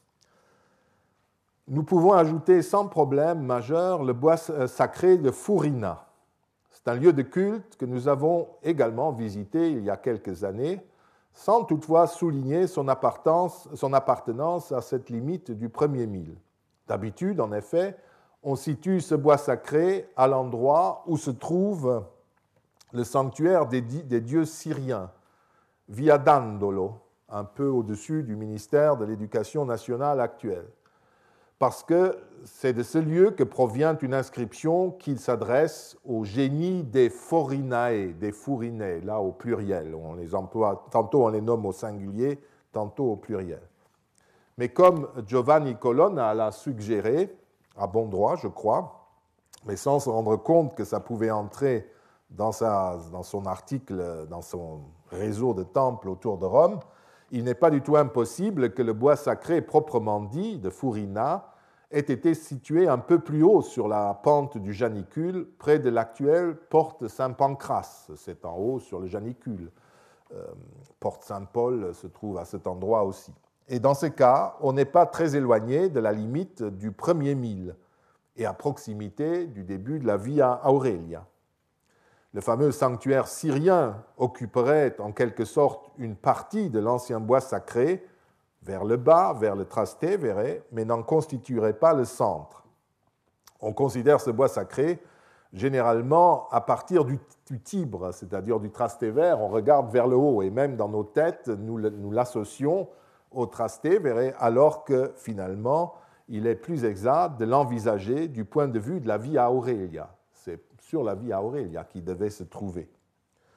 nous pouvons ajouter sans problème majeur le bois sacré de Furina. C'est un lieu de culte que nous avons également visité il y a quelques années, sans toutefois souligner son appartenance, son appartenance à cette limite du premier mille. D'habitude, en effet, on situe ce bois sacré à l'endroit où se trouve le sanctuaire des, des dieux syriens, Via Dandolo, un peu au-dessus du ministère de l'Éducation nationale actuel. Parce que c'est de ce lieu que provient une inscription qui s'adresse au génie des Forinae, des Furinae, là au pluriel. On les emploie, tantôt on les nomme au singulier, tantôt au pluriel. Mais comme Giovanni Colonna l'a suggéré, à bon droit, je crois, mais sans se rendre compte que ça pouvait entrer dans, sa, dans son article, dans son réseau de temples autour de Rome, il n'est pas du tout impossible que le bois sacré proprement dit de Furina ait été situé un peu plus haut sur la pente du Janicule, près de l'actuelle porte Saint-Pancras. C'est en haut sur le Janicule. Euh, porte Saint-Paul se trouve à cet endroit aussi. Et dans ce cas, on n'est pas très éloigné de la limite du premier mille et à proximité du début de la Via Aurelia. Le fameux sanctuaire syrien occuperait en quelque sorte une partie de l'ancien bois sacré, vers le bas, vers le Trastevere, mais n'en constituerait pas le centre. On considère ce bois sacré généralement à partir du, du Tibre, c'est-à-dire du Trastevere, on regarde vers le haut, et même dans nos têtes, nous, nous l'associons au Trastevere, alors que finalement, il est plus exact de l'envisager du point de vue de la Via Aurelia. C'est sur la Via Aurelia qui devait se trouver.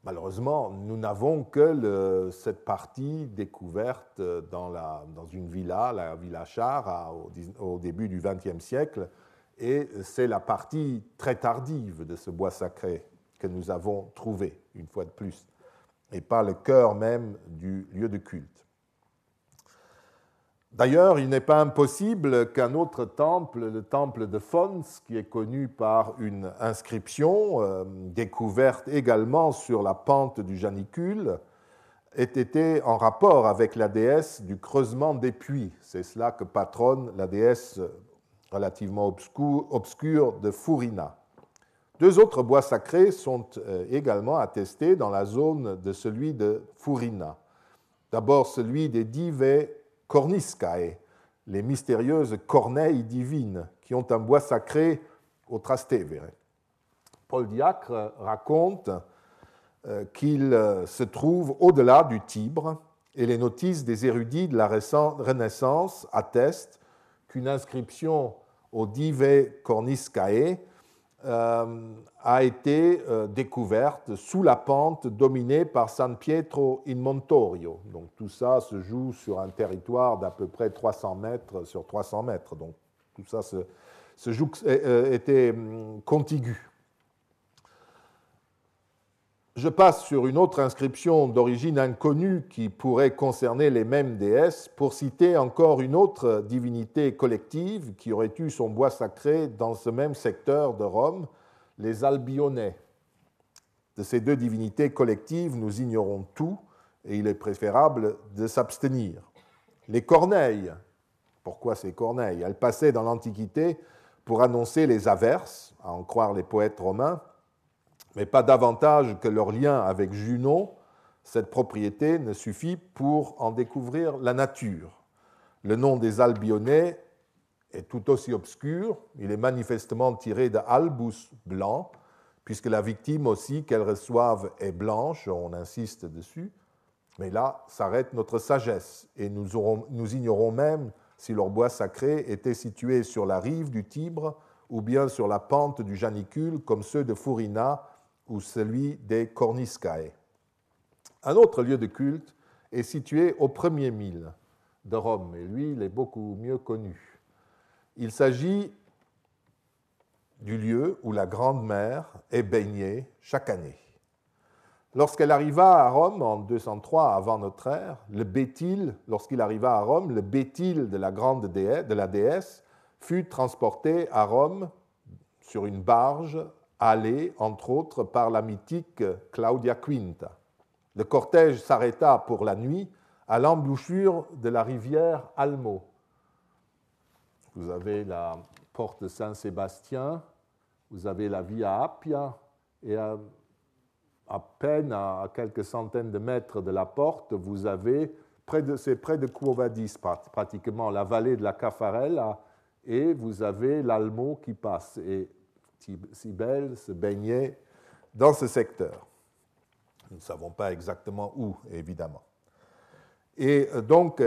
malheureusement, nous n'avons que le, cette partie découverte dans, la, dans une villa, la villa Char, à, au, au début du vingtième siècle, et c'est la partie très tardive de ce bois sacré que nous avons trouvé, une fois de plus, et pas le cœur même du lieu de culte. D'ailleurs, il n'est pas impossible qu'un autre temple, le temple de Fons, qui est connu par une inscription euh, découverte également sur la pente du Janicule, ait été en rapport avec la déesse du creusement des puits. C'est cela que patronne la déesse relativement obscure, obscure de Furina. Deux autres bois sacrés sont euh, également attestés dans la zone de celui de Furina. D'abord celui des Dive Corniscae, les mystérieuses corneilles divines, qui ont un bois sacré au Trastevere. Paul Diacre raconte qu'il se trouve au-delà du Tibre, et les notices des érudits de la Renaissance attestent qu'une inscription au Dive Corniscae Euh, a été euh, découverte sous la pente dominée par San Pietro in Montorio. Donc tout ça se joue sur un territoire d'à peu près trois cents mètres sur trois cents mètres. Donc tout ça se, se joue, euh, était euh, contigu. Je passe sur une autre inscription d'origine inconnue qui pourrait concerner les mêmes déesses pour citer encore une autre divinité collective qui aurait eu son bois sacré dans ce même secteur de Rome, les Albionais. De ces deux divinités collectives, nous ignorons tout et il est préférable de s'abstenir. Les corneilles. Pourquoi ces corneilles? Elles passaient dans l'Antiquité pour annoncer les averses, à en croire les poètes romains, mais pas davantage que leur lien avec Junon, cette propriété ne suffit pour en découvrir la nature. Le nom des Albionais est tout aussi obscur, il est manifestement tiré de albus, blanc, puisque la victime aussi qu'elles reçoivent est blanche, on insiste dessus, mais là s'arrête notre sagesse, et nous, aurons, nous ignorons même si leur bois sacré était situé sur la rive du Tibre ou bien sur la pente du Janicule, comme ceux de Furina, ou celui des Corniscae. Un autre lieu de culte est situé au premier mille de Rome, et lui, il est beaucoup mieux connu. Il s'agit du lieu où la Grande Mère est baignée chaque année. Lorsqu'elle arriva à Rome en deux cent trois avant notre ère, le Béthyle, lorsqu'il arriva à Rome, le Béthyle de la grande déesse, de la déesse fut transporté à Rome sur une barge allée, entre autres, par la mythique Claudia Quinta. Le cortège s'arrêta pour la nuit à l'embouchure de la rivière Almo. Vous avez la porte de Saint-Sébastien, vous avez la Via Appia, et à, à peine à quelques centaines de mètres de la porte, vous avez, près de, c'est près de Quo Vadis, pratiquement, la vallée de la Caffarella, et vous avez l'Almo qui passe. Et Cybèle se baignait dans ce secteur. Nous ne savons pas exactement où, évidemment. Et donc,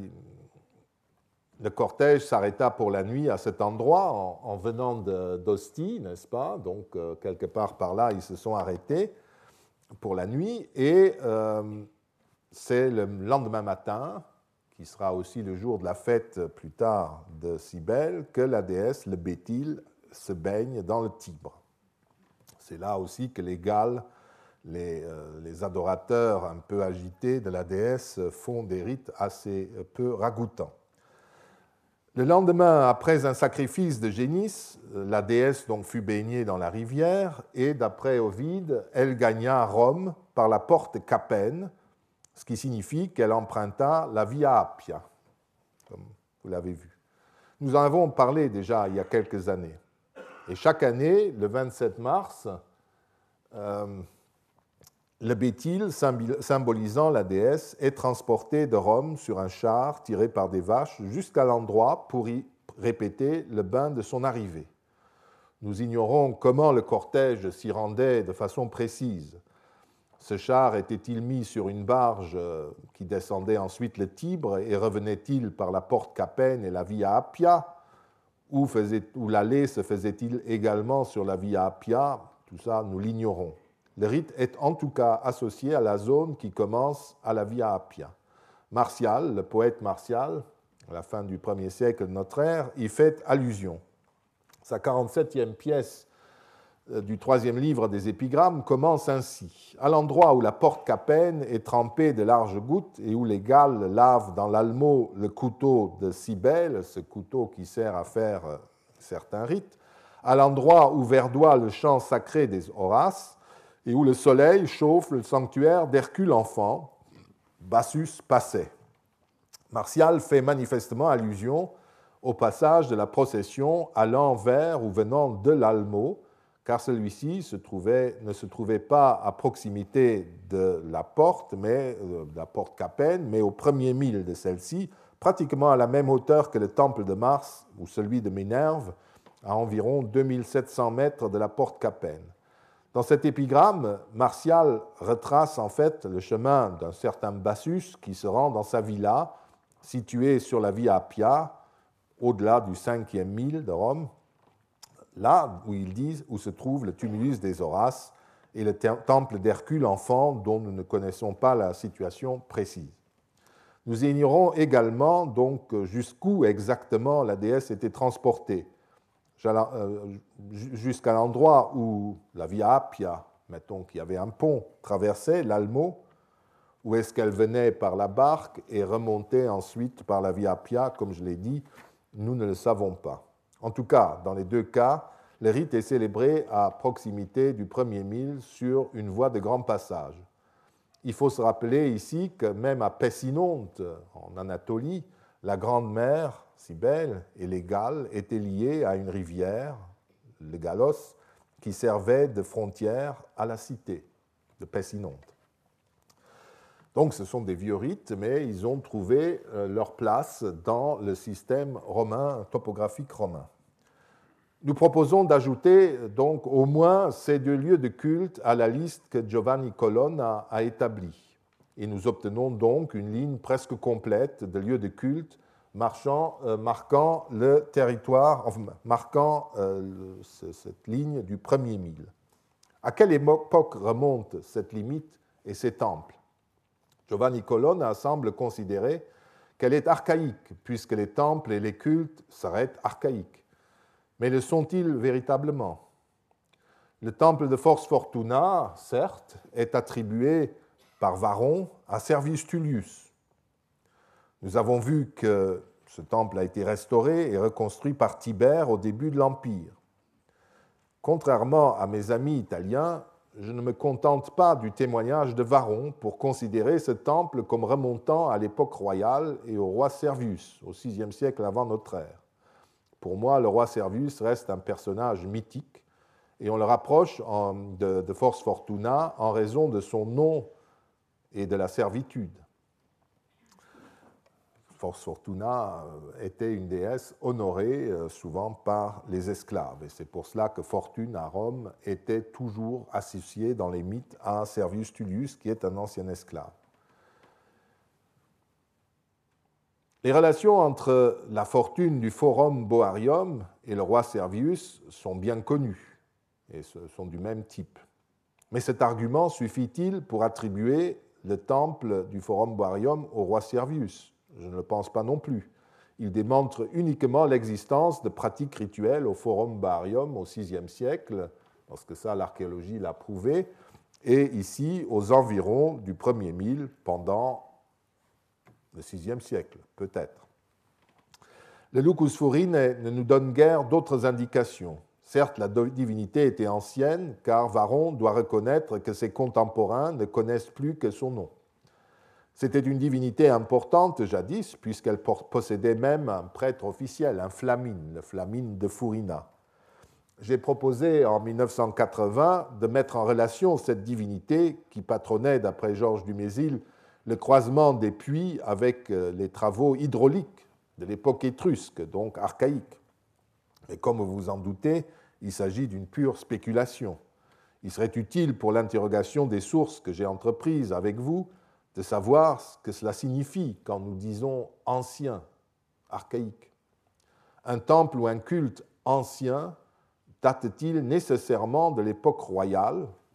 le cortège s'arrêta pour la nuit à cet endroit, en, en venant d'Ostie, n'est-ce pas? Donc, quelque part par là, ils se sont arrêtés pour la nuit. Et euh, c'est le lendemain matin, qui sera aussi le jour de la fête plus tard de Cybèle, que la déesse, le Béthyle, se baigne dans le Tibre. C'est là aussi que les Galles, les, euh, les adorateurs un peu agités de la déesse, font des rites assez peu ragoûtants. Le lendemain, après un sacrifice de Génis, la déesse donc fut baignée dans la rivière et, d'après Ovide, elle gagna Rome par la porte Capène, ce qui signifie qu'elle emprunta la Via Appia, comme vous l'avez vu. Nous en avons parlé déjà il y a quelques années. Et chaque année, le vingt-sept mars, euh, le Béthyle, symbolisant la déesse, est transporté de Rome sur un char tiré par des vaches jusqu'à l'endroit pour y répéter le bain de son arrivée. Nous ignorons comment le cortège s'y rendait de façon précise. Ce char était-il mis sur une barge qui descendait ensuite le Tibre et revenait-il par la porte Capène et la Via Appia? Où, faisait, où l'aller se faisait-il également sur la Via Appia? Tout ça, nous l'ignorons. le rite est en tout cas associé à la zone qui commence à la Via Appia. Martial, le poète Martial, à la fin du premier siècle de notre ère, y fait allusion. Sa quarante-septième pièce du troisième livre des épigrammes commence ainsi. À l'endroit où la porte Capène est trempée de larges gouttes et où les Galles lavent dans l'almo le couteau de Cybèle, ce couteau qui sert à faire certains rites, à l'endroit où verdoie le chant sacré des Horaces et où le soleil chauffe le sanctuaire d'Hercule enfant, Bassus passait. Martial fait manifestement allusion au passage de la procession allant vers ou venant de l'Almo, car celui-ci se trouvait, ne se trouvait pas à proximité de la porte, mais, de la porte Capène, mais au premier mille de celle-ci, pratiquement à la même hauteur que le temple de Mars ou celui de Minerve, à environ deux mille sept cents mètres de la porte Capène. Dans cet épigramme, Martial retrace en fait le chemin d'un certain Bassus qui se rend dans sa villa, située sur la Via Appia, au-delà du cinquième mille de Rome, là où ils disent où se trouve le tumulus des Horaces et le temple d'Hercule enfant, dont nous ne connaissons pas la situation précise. Nous ignorons également donc jusqu'où exactement la déesse était transportée, jusqu'à l'endroit où la Via Appia, mettons qu'il y avait un pont, traversait l'Almo, ou est-ce qu'elle venait par la barque et remontait ensuite par la Via Appia, comme je l'ai dit, nous ne le savons pas. En tout cas, dans les deux cas, le rite est célébré à proximité du premier mille sur une voie de grand passage. Il faut se rappeler ici que même à Pessinonte, en Anatolie, la grande mer, Cybèle, et les Galles étaient liés à une rivière, le Gallos, qui servait de frontière à la cité de Pessinonte. Donc ce sont des vieux rites, mais ils ont trouvé leur place dans le système romain, topographique romain. Nous proposons d'ajouter donc au moins ces deux lieux de culte à la liste que Giovanni Colonna a établie. Et nous obtenons donc une ligne presque complète de lieux de culte marchant, euh, marquant le territoire, enfin, marquant euh, le, cette ligne du premier mille. À quelle époque remonte cette limite et ces temples ? Giovanni Colonna semble considérer qu'elle est archaïque, puisque les temples et les cultes s'arrêtent archaïques. Mais le sont-ils véritablement ? Le temple de Fors Fortuna, certes, est attribué par Varron à Servius Tullius. Nous avons vu que ce temple a été restauré et reconstruit par Tibère au début de l'Empire. Contrairement à mes amis italiens, je ne me contente pas du témoignage de Varron pour considérer ce temple comme remontant à l'époque royale et au roi Servius, au sixième siècle avant notre ère. Pour moi, le roi Servius reste un personnage mythique et on le rapproche de, de Fors Fortuna en raison de son nom et de la servitude. Fors Fortuna était une déesse honorée souvent par les esclaves. Et c'est pour cela que Fortune à Rome était toujours associée dans les mythes à Servius Tullius, qui est un ancien esclave. Les relations entre la fortune du Forum Boarium et le roi Servius sont bien connues et sont du même type. Mais cet argument suffit-il pour attribuer le temple du Forum Boarium au roi Servius ? Je ne le pense pas non plus. Il démontre uniquement l'existence de pratiques rituelles au Forum Boarium au sixième siècle, parce que ça, l'archéologie l'a prouvé, et ici, aux environs du premier mille, pendant le sixième siècle, peut-être. Le Lucus Furine ne nous donne guère d'autres indications. Certes, la divinité était ancienne, car Varron doit reconnaître que ses contemporains ne connaissent plus que son nom. C'était une divinité importante jadis, puisqu'elle possédait même un prêtre officiel, un flamine, le flamine de Furina. J'ai proposé en mille neuf cent quatre-vingts de mettre en relation cette divinité qui patronnait, d'après Georges Dumézil, le croisement des puits avec les travaux hydrauliques de l'époque étrusque, donc archaïque. Mais comme vous vous en doutez, il s'agit d'une pure spéculation. Il serait utile pour l'interrogation des sources que j'ai entreprises avec vous de savoir ce que cela signifie quand nous disons « ancien », archaïque. Un temple ou un culte ancien date-t-il nécessairement de l'époque royale,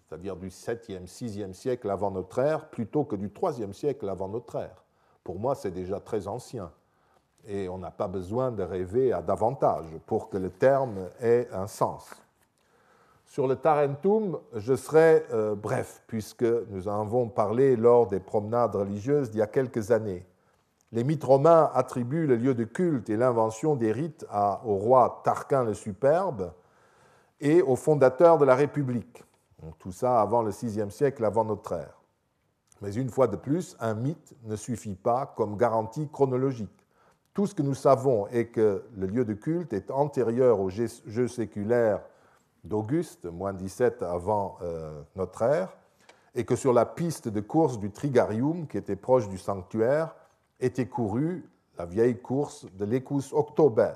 c'est-à-dire du septième, sixième siècle avant notre ère, plutôt que du troisième siècle avant notre ère. Pour moi, c'est déjà très ancien. Et on n'a pas besoin de rêver à davantage pour que le terme ait un sens. Sur le Tarentum, je serai euh, bref, puisque nous en avons parlé lors des promenades religieuses d'il y a quelques années. Les mythes romains attribuent le lieu de culte et l'invention des rites à, au roi Tarquin le Superbe et au fondateur de la République. Tout ça avant le sixième siècle avant notre ère. Mais une fois de plus, un mythe ne suffit pas comme garantie chronologique. Tout ce que nous savons est que le lieu de culte est antérieur au jeu séculaire d'Auguste, moins dix-sept avant euh, notre ère, et que sur la piste de course du Trigarium, qui était proche du sanctuaire, était courue la vieille course de l'Equus October.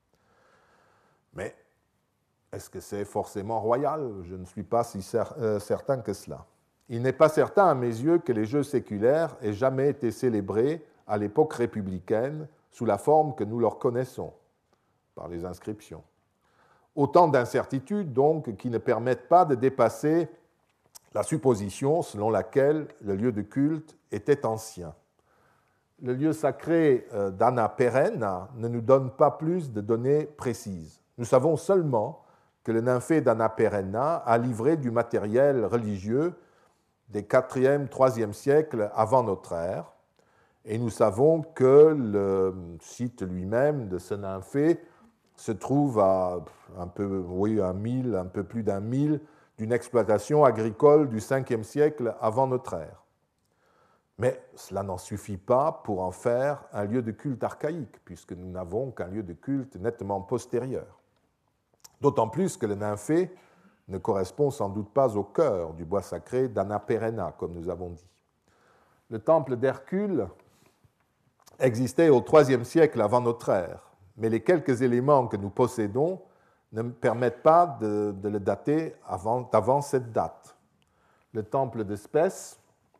Mais est-ce que c'est forcément royal? Je ne suis pas si certain que cela. Il n'est pas certain à mes yeux que les jeux séculaires aient jamais été célébrés à l'époque républicaine sous la forme que nous leur connaissons, par les inscriptions. Autant d'incertitudes, donc, qui ne permettent pas de dépasser la supposition selon laquelle le lieu de culte était ancien. Le lieu sacré d'Anna Perenna ne nous donne pas plus de données précises. Nous savons seulement que le nymphée d'Anna Perenna a livré du matériel religieux des quatrième, troisième siècles avant notre ère, et nous savons que le site lui-même de ce nymphée se trouve à un peu, oui, un mille, un peu plus d'un mille d'une exploitation agricole du cinquième siècle avant notre ère. Mais cela n'en suffit pas pour en faire un lieu de culte archaïque, puisque nous n'avons qu'un lieu de culte nettement postérieur. D'autant plus que le nymphée ne correspond sans doute pas au cœur du bois sacré d'Anna Perenna, comme nous avons dit. Le temple d'Hercule existait au troisième siècle avant notre ère, mais les quelques éléments que nous possédons ne permettent pas de, de le dater avant, avant cette date. Le temple de Spès,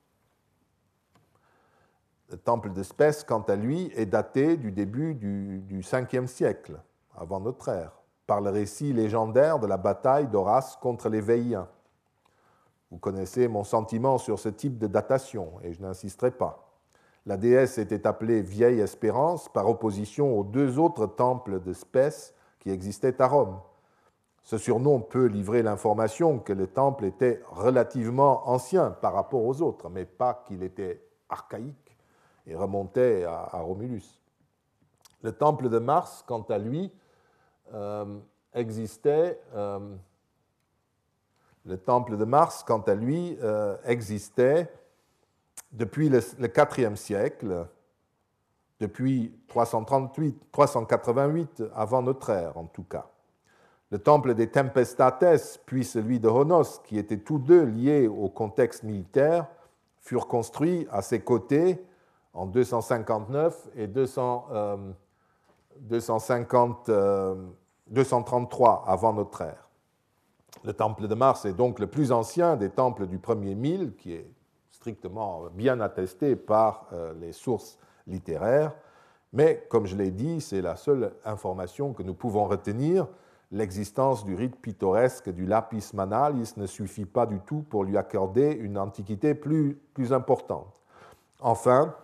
le temple de Spès, quant à lui, est daté du début du, du cinquième siècle avant notre ère, par le récit légendaire de la bataille d'Horace contre les Véiens. Vous connaissez mon sentiment sur ce type de datation, et je n'insisterai pas. La déesse était appelée Vieille Espérance par opposition aux deux autres temples de Spès qui existaient à Rome. Ce surnom peut livrer l'information que le temple était relativement ancien par rapport aux autres, mais pas qu'il était archaïque et remontait à, à Romulus. Le temple de Mars, quant à lui, euh, existait... Euh, le temple de Mars, quant à lui, euh, existait depuis le, le quatrième siècle, depuis trois cent trente-huit, trois cent quatre-vingt-huit avant notre ère en tout cas. Le temple des Tempestates, puis celui de Honos, qui étaient tous deux liés au contexte militaire, furent construits à ses côtés en deux cent cinquante-neuf et deux cent, euh, deux cent cinquante, euh, deux cent trente-trois avant notre ère. Le temple de Mars est donc le plus ancien des temples du premier mille, qui est strictement bien attesté par euh, les sources littéraires, mais comme je l'ai dit, c'est la seule information que nous pouvons retenir. L'existence du rite pittoresque du lapis manalis ne suffit pas du tout pour lui accorder une antiquité plus, plus importante. Enfin,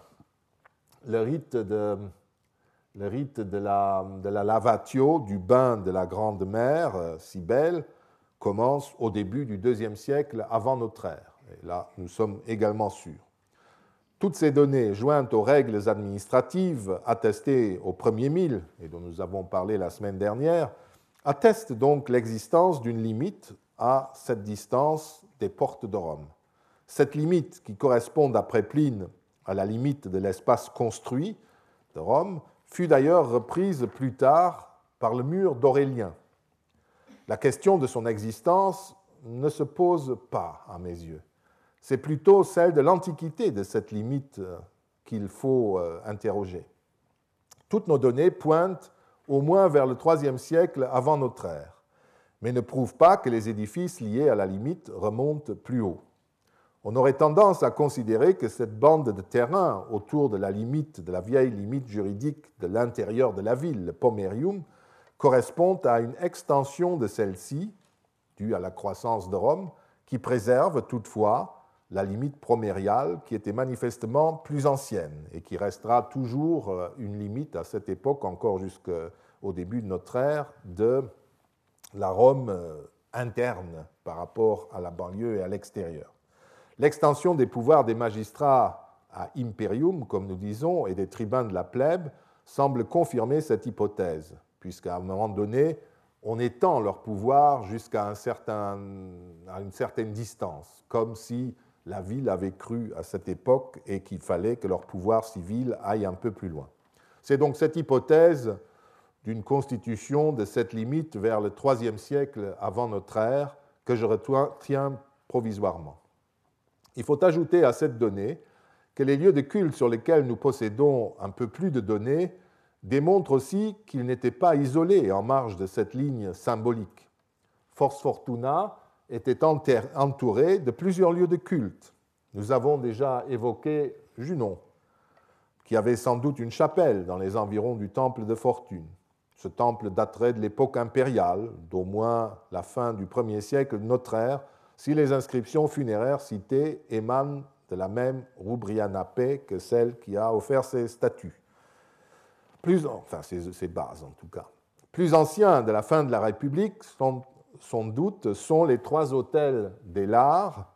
le rite de, le rite de la, de la lavatio, du bain de la Grande Mère, euh, Cybèle, commence au début du deuxième siècle avant notre ère. Et là, nous sommes également sûrs. Toutes ces données, jointes aux règles administratives attestées au premier mille, et dont nous avons parlé la semaine dernière, attestent donc l'existence d'une limite à cette distance des portes de Rome. Cette limite, qui correspond d'après Pline à la limite de l'espace construit de Rome, fut d'ailleurs reprise plus tard par le mur d'Aurélien. La question de son existence ne se pose pas, à mes yeux. C'est plutôt celle de l'antiquité de cette limite qu'il faut interroger. Toutes nos données pointent au moins vers le troisième siècle avant notre ère, mais ne prouvent pas que les édifices liés à la limite remontent plus haut. On aurait tendance à considérer que cette bande de terrain autour de la limite, de la vieille limite juridique de l'intérieur de la ville, le Pomerium, correspond à une extension de celle-ci, due à la croissance de Rome, qui préserve toutefois la limite promériale qui était manifestement plus ancienne et qui restera toujours une limite à cette époque, encore jusqu'au début de notre ère, de la Rome interne par rapport à la banlieue et à l'extérieur. L'extension des pouvoirs des magistrats à imperium, comme nous disons, et des tribuns de la plèbe semble confirmer cette hypothèse, puisqu'à un moment donné, on étend leur pouvoir jusqu'à un certain, à une certaine distance, comme si la ville avait cru à cette époque et qu'il fallait que leur pouvoir civil aille un peu plus loin. C'est donc cette hypothèse d'une constitution de cette limite vers le troisième siècle avant notre ère que je retiens provisoirement. Il faut ajouter à cette donnée que les lieux de culte sur lesquels nous possédons un peu plus de données démontrent aussi qu'ils n'étaient pas isolés en marge de cette ligne symbolique. Fors Fortuna était entouré de plusieurs lieux de culte. Nous avons déjà évoqué Junon, qui avait sans doute une chapelle dans les environs du temple de Fortune. Ce temple daterait de l'époque impériale, d'au moins la fin du premier siècle de notre ère, si les inscriptions funéraires citées émanent de la même Rubrianape que celle qui a offert ces statues. Plus, enfin, ces, ces bases en tout cas. Plus anciens de la fin de la République, sans, sans doute, sont les trois hôtels des Lares,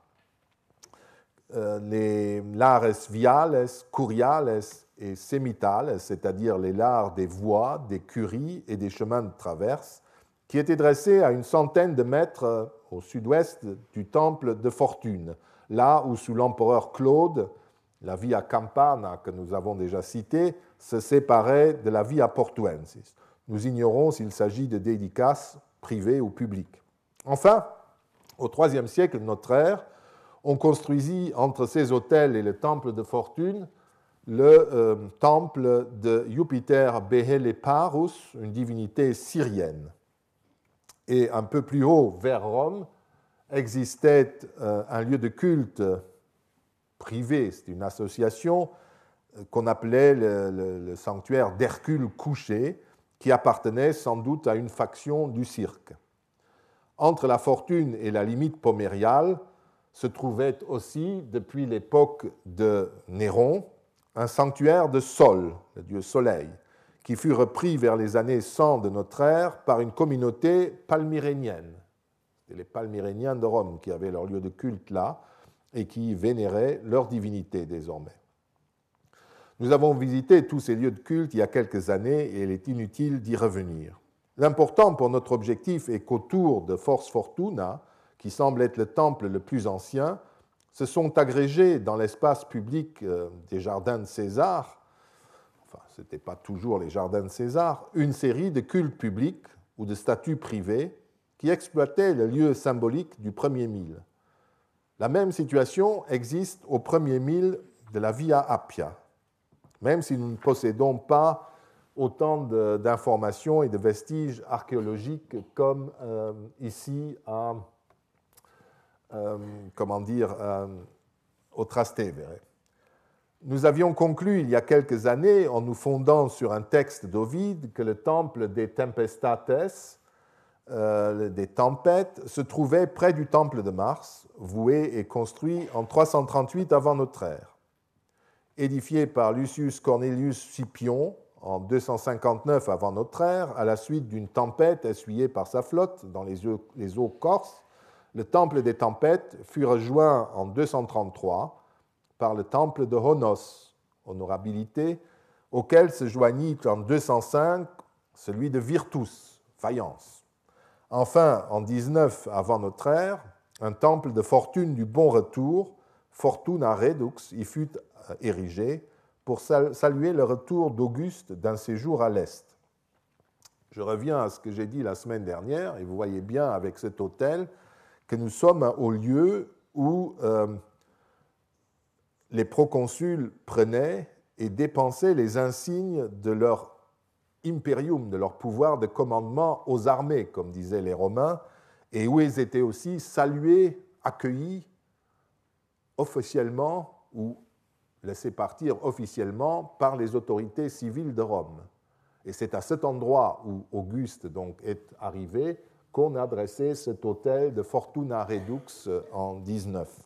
euh, les Lares Viales, Curiales et Semitales, c'est-à-dire les Lares des voies, des curies et des chemins de traverse, qui étaient dressés à une centaine de mètres au sud-ouest du temple de Fortune, là où, sous l'empereur Claude, la Via Campana, que nous avons déjà citée, se séparait de la Via Portuensis. Nous ignorons s'il s'agit de dédicaces privées ou publiques. Enfin, au troisième siècle de notre ère, on construisit entre ces hôtels et le temple de Fortune le euh, temple de Jupiter Beheleparus, une divinité syrienne. Et un peu plus haut, vers Rome, existait euh, un lieu de culte privé, c'est une association qu'on appelait le, le, le sanctuaire d'Hercule couché, qui appartenait sans doute à une faction du cirque. Entre la Fortune et la limite pomériale se trouvait aussi, depuis l'époque de Néron, un sanctuaire de Sol, le dieu soleil, qui fut repris vers les années cent de notre ère par une communauté palmyrénienne. C'était les palmyréniens de Rome qui avaient leur lieu de culte là et qui vénéraient leur divinité désormais. Nous avons visité tous ces lieux de culte il y a quelques années et il est inutile d'y revenir. L'important pour notre objectif est qu'autour de Fors Fortuna, qui semble être le temple le plus ancien, se sont agrégés dans l'espace public des jardins de César, enfin ce n'était pas toujours les jardins de César, une série de cultes publics ou de statues privées qui exploitaient le lieu symbolique du premier mille. La même situation existe au premier mille de la Via Appia, même si nous ne possédons pas autant d'informations et de vestiges archéologiques comme euh, ici à, euh, comment dire, euh, au Trastevere. Nous avions conclu il y a quelques années, en nous fondant sur un texte d'Ovide, que le temple des Tempestates, euh, des tempêtes, se trouvait près du temple de Mars, voué et construit en trois cent trente-huit avant notre ère. Édifié par Lucius Cornelius Scipion en deux cent cinquante-neuf avant notre ère, à la suite d'une tempête essuyée par sa flotte dans les eaux, les eaux corses, le temple des tempêtes fut rejoint en deux cent trente-trois par le temple de Honos, honorabilité, auquel se joignit en deux cent cinq celui de Virtus, faïence. Enfin, en dix-neuf avant notre ère, un temple de fortune du bon retour, Fortuna Redux, y fut érigé pour saluer le retour d'Auguste d'un séjour à l'Est. Je reviens à ce que j'ai dit la semaine dernière, et vous voyez bien avec cet hôtel que nous sommes au lieu où euh, les proconsuls prenaient et dépensaient les insignes de leur imperium, de leur pouvoir de commandement aux armées, comme disaient les Romains, et où ils étaient aussi salués, accueillis officiellement ou laissés partir officiellement par les autorités civiles de Rome. Et c'est à cet endroit où Auguste donc est arrivé qu'on a dressé cet hôtel de Fortuna Redux en dix-neuf.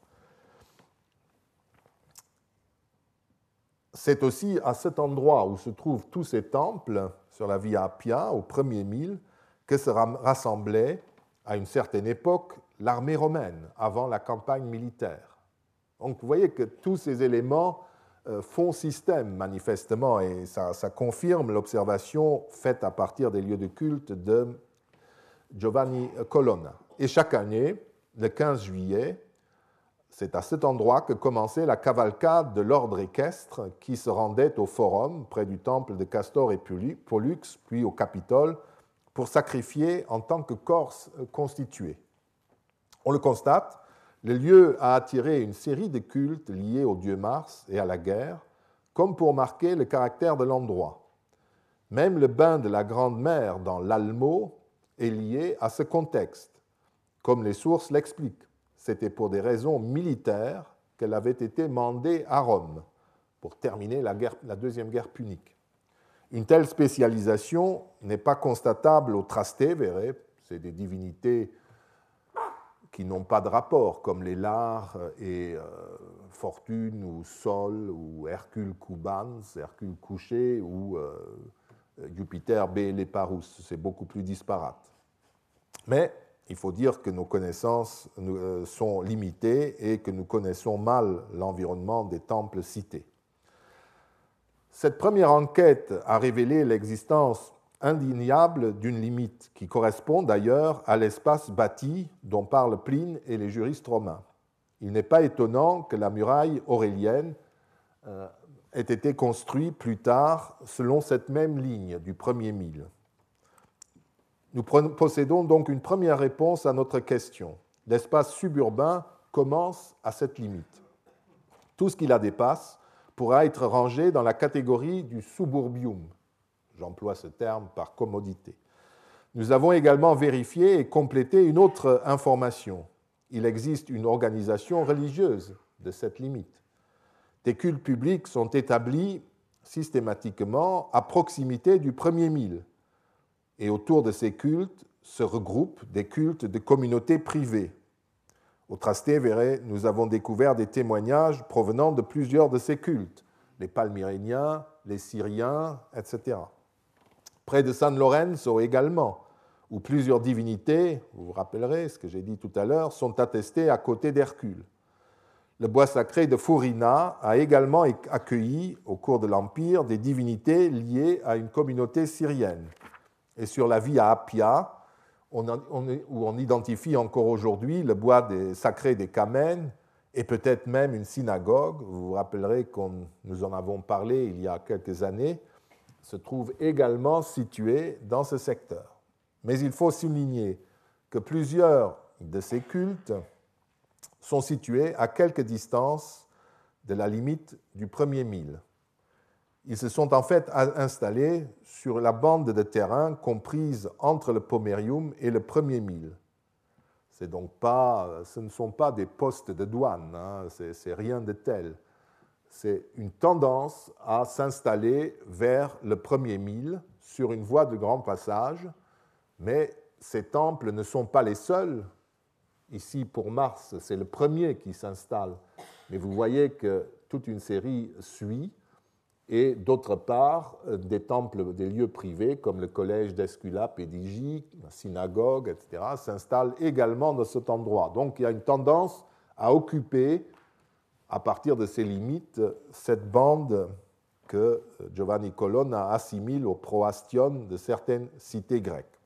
C'est aussi à cet endroit où se trouvent tous ces temples, sur la Via Appia, au premier mille, que se rassemblait, à une certaine époque, l'armée romaine, avant la campagne militaire. Donc vous voyez que tous ces éléments font système, manifestement, et ça, ça confirme l'observation faite à partir des lieux de culte de Giovanni Colonna. Et chaque année, le quinze juillet, c'est à cet endroit que commençait la cavalcade de l'ordre équestre qui se rendait au Forum, près du temple de Castor et Pollux, puis au Capitole, pour sacrifier en tant que corps constitué. On le constate, le lieu a attiré une série de cultes liés au dieu Mars et à la guerre, comme pour marquer le caractère de l'endroit. Même le bain de la Grande Mère dans l'Almo est lié à ce contexte, comme les sources l'expliquent. C'était pour des raisons militaires qu'elle avait été mandée à Rome pour terminer la, guerre, la Deuxième Guerre punique. Une telle spécialisation n'est pas constatable au Trastevere, c'est des divinités qui n'ont pas de rapport, comme les Lars et euh, Fortune ou Sol ou Hercule Cubans, Hercule couché ou euh, Jupiter Beeleparus. C'est beaucoup plus disparate. Mais il faut dire que nos connaissances sont limitées et que nous connaissons mal l'environnement des temples cités. Cette première enquête a révélé l'existence indéniable d'une limite qui correspond d'ailleurs à l'espace bâti dont parlent Pline et les juristes romains. Il n'est pas étonnant que la muraille aurélienne euh, ait été construite plus tard selon cette même ligne du premier mille. Nous possédons donc une première réponse à notre question. L'espace suburbain commence à cette limite. Tout ce qui la dépasse pourra être rangé dans la catégorie du suburbium. J'emploie ce terme par commodité. Nous avons également vérifié et complété une autre information. Il existe une organisation religieuse de cette limite. Des cultes publics sont établis systématiquement à proximité du premier mille. Et autour de ces cultes se regroupent des cultes de communautés privées. Au Trastevere, nous avons découvert des témoignages provenant de plusieurs de ces cultes, les Palmyréniens, les Syriens, et cetera. Près de San Lorenzo également, où plusieurs divinités, vous vous rappellerez ce que j'ai dit tout à l'heure, sont attestées à côté d'Hercule. Le bois sacré de Furina a également accueilli, au cours de l'Empire, des divinités liées à une communauté syrienne. Et sur la Via Appia, on, on, où on identifie encore aujourd'hui le bois des, sacré des Camènes et peut-être même une synagogue, vous vous rappellerez que nous en avons parlé il y a quelques années, se trouve également situé dans ce secteur. Mais il faut souligner que plusieurs de ces cultes sont situés à quelque distance de la limite du premier mille. Ils se sont en fait installés sur la bande de terrain comprise entre le Pomerium et le premier mille. C'est donc pas, ce ne sont pas des postes de douane, hein, c'est, c'est rien de tel. C'est une tendance à s'installer vers le premier mille sur une voie de grand passage, mais ces temples ne sont pas les seuls. Ici, pour Mars, c'est le premier qui s'installe, mais vous voyez que toute une série suit, et d'autre part, des temples, des lieux privés, comme le collège d'Esculape et d'Hygie, la synagogue, et cetera, s'installent également dans cet endroit. Donc il y a une tendance à occuper, à partir de ces limites, cette bande que Giovanni Colonna assimile au proastion de certaines cités grecques.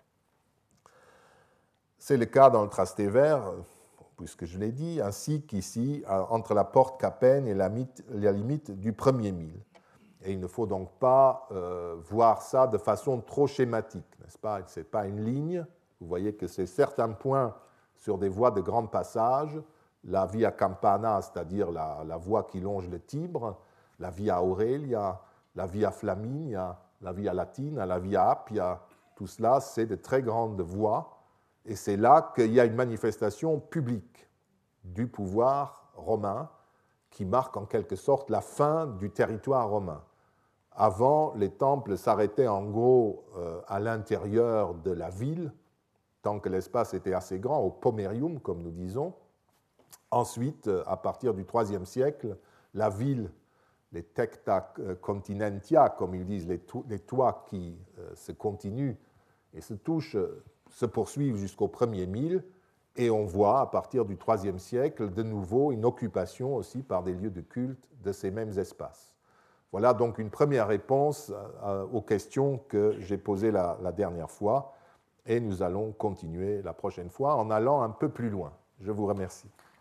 C'est le cas dans le Trastevere, puisque je l'ai dit, ainsi qu'ici, entre la porte Capène et la limite du premier mille. Et il ne faut donc pas euh, voir ça de façon trop schématique, n'est-ce pas ? Ce n'est pas une ligne. Vous voyez que c'est certains points sur des voies de grand passage, la Via Campana, c'est-à-dire la, la voie qui longe le Tibre, la Via Aurelia, la Via Flaminia, la Via Latina, la Via Appia. Tout cela, c'est de très grandes voies. Et c'est là qu'il y a une manifestation publique du pouvoir romain qui marque en quelque sorte la fin du territoire romain. Avant, les temples s'arrêtaient en gros euh, à l'intérieur de la ville, tant que l'espace était assez grand, au pomerium, comme nous disons. Ensuite, à partir du troisième siècle, la ville, les tecta continentia, comme ils disent, les, to- les toits qui euh, se continuent et se touchent, euh, se poursuivent jusqu'au premier mille, et on voit à partir du troisième siècle de nouveau une occupation aussi par des lieux de culte de ces mêmes espaces. Voilà donc une première réponse euh, aux questions que j'ai posées la, la dernière fois, et nous allons continuer la prochaine fois en allant un peu plus loin. Je vous remercie.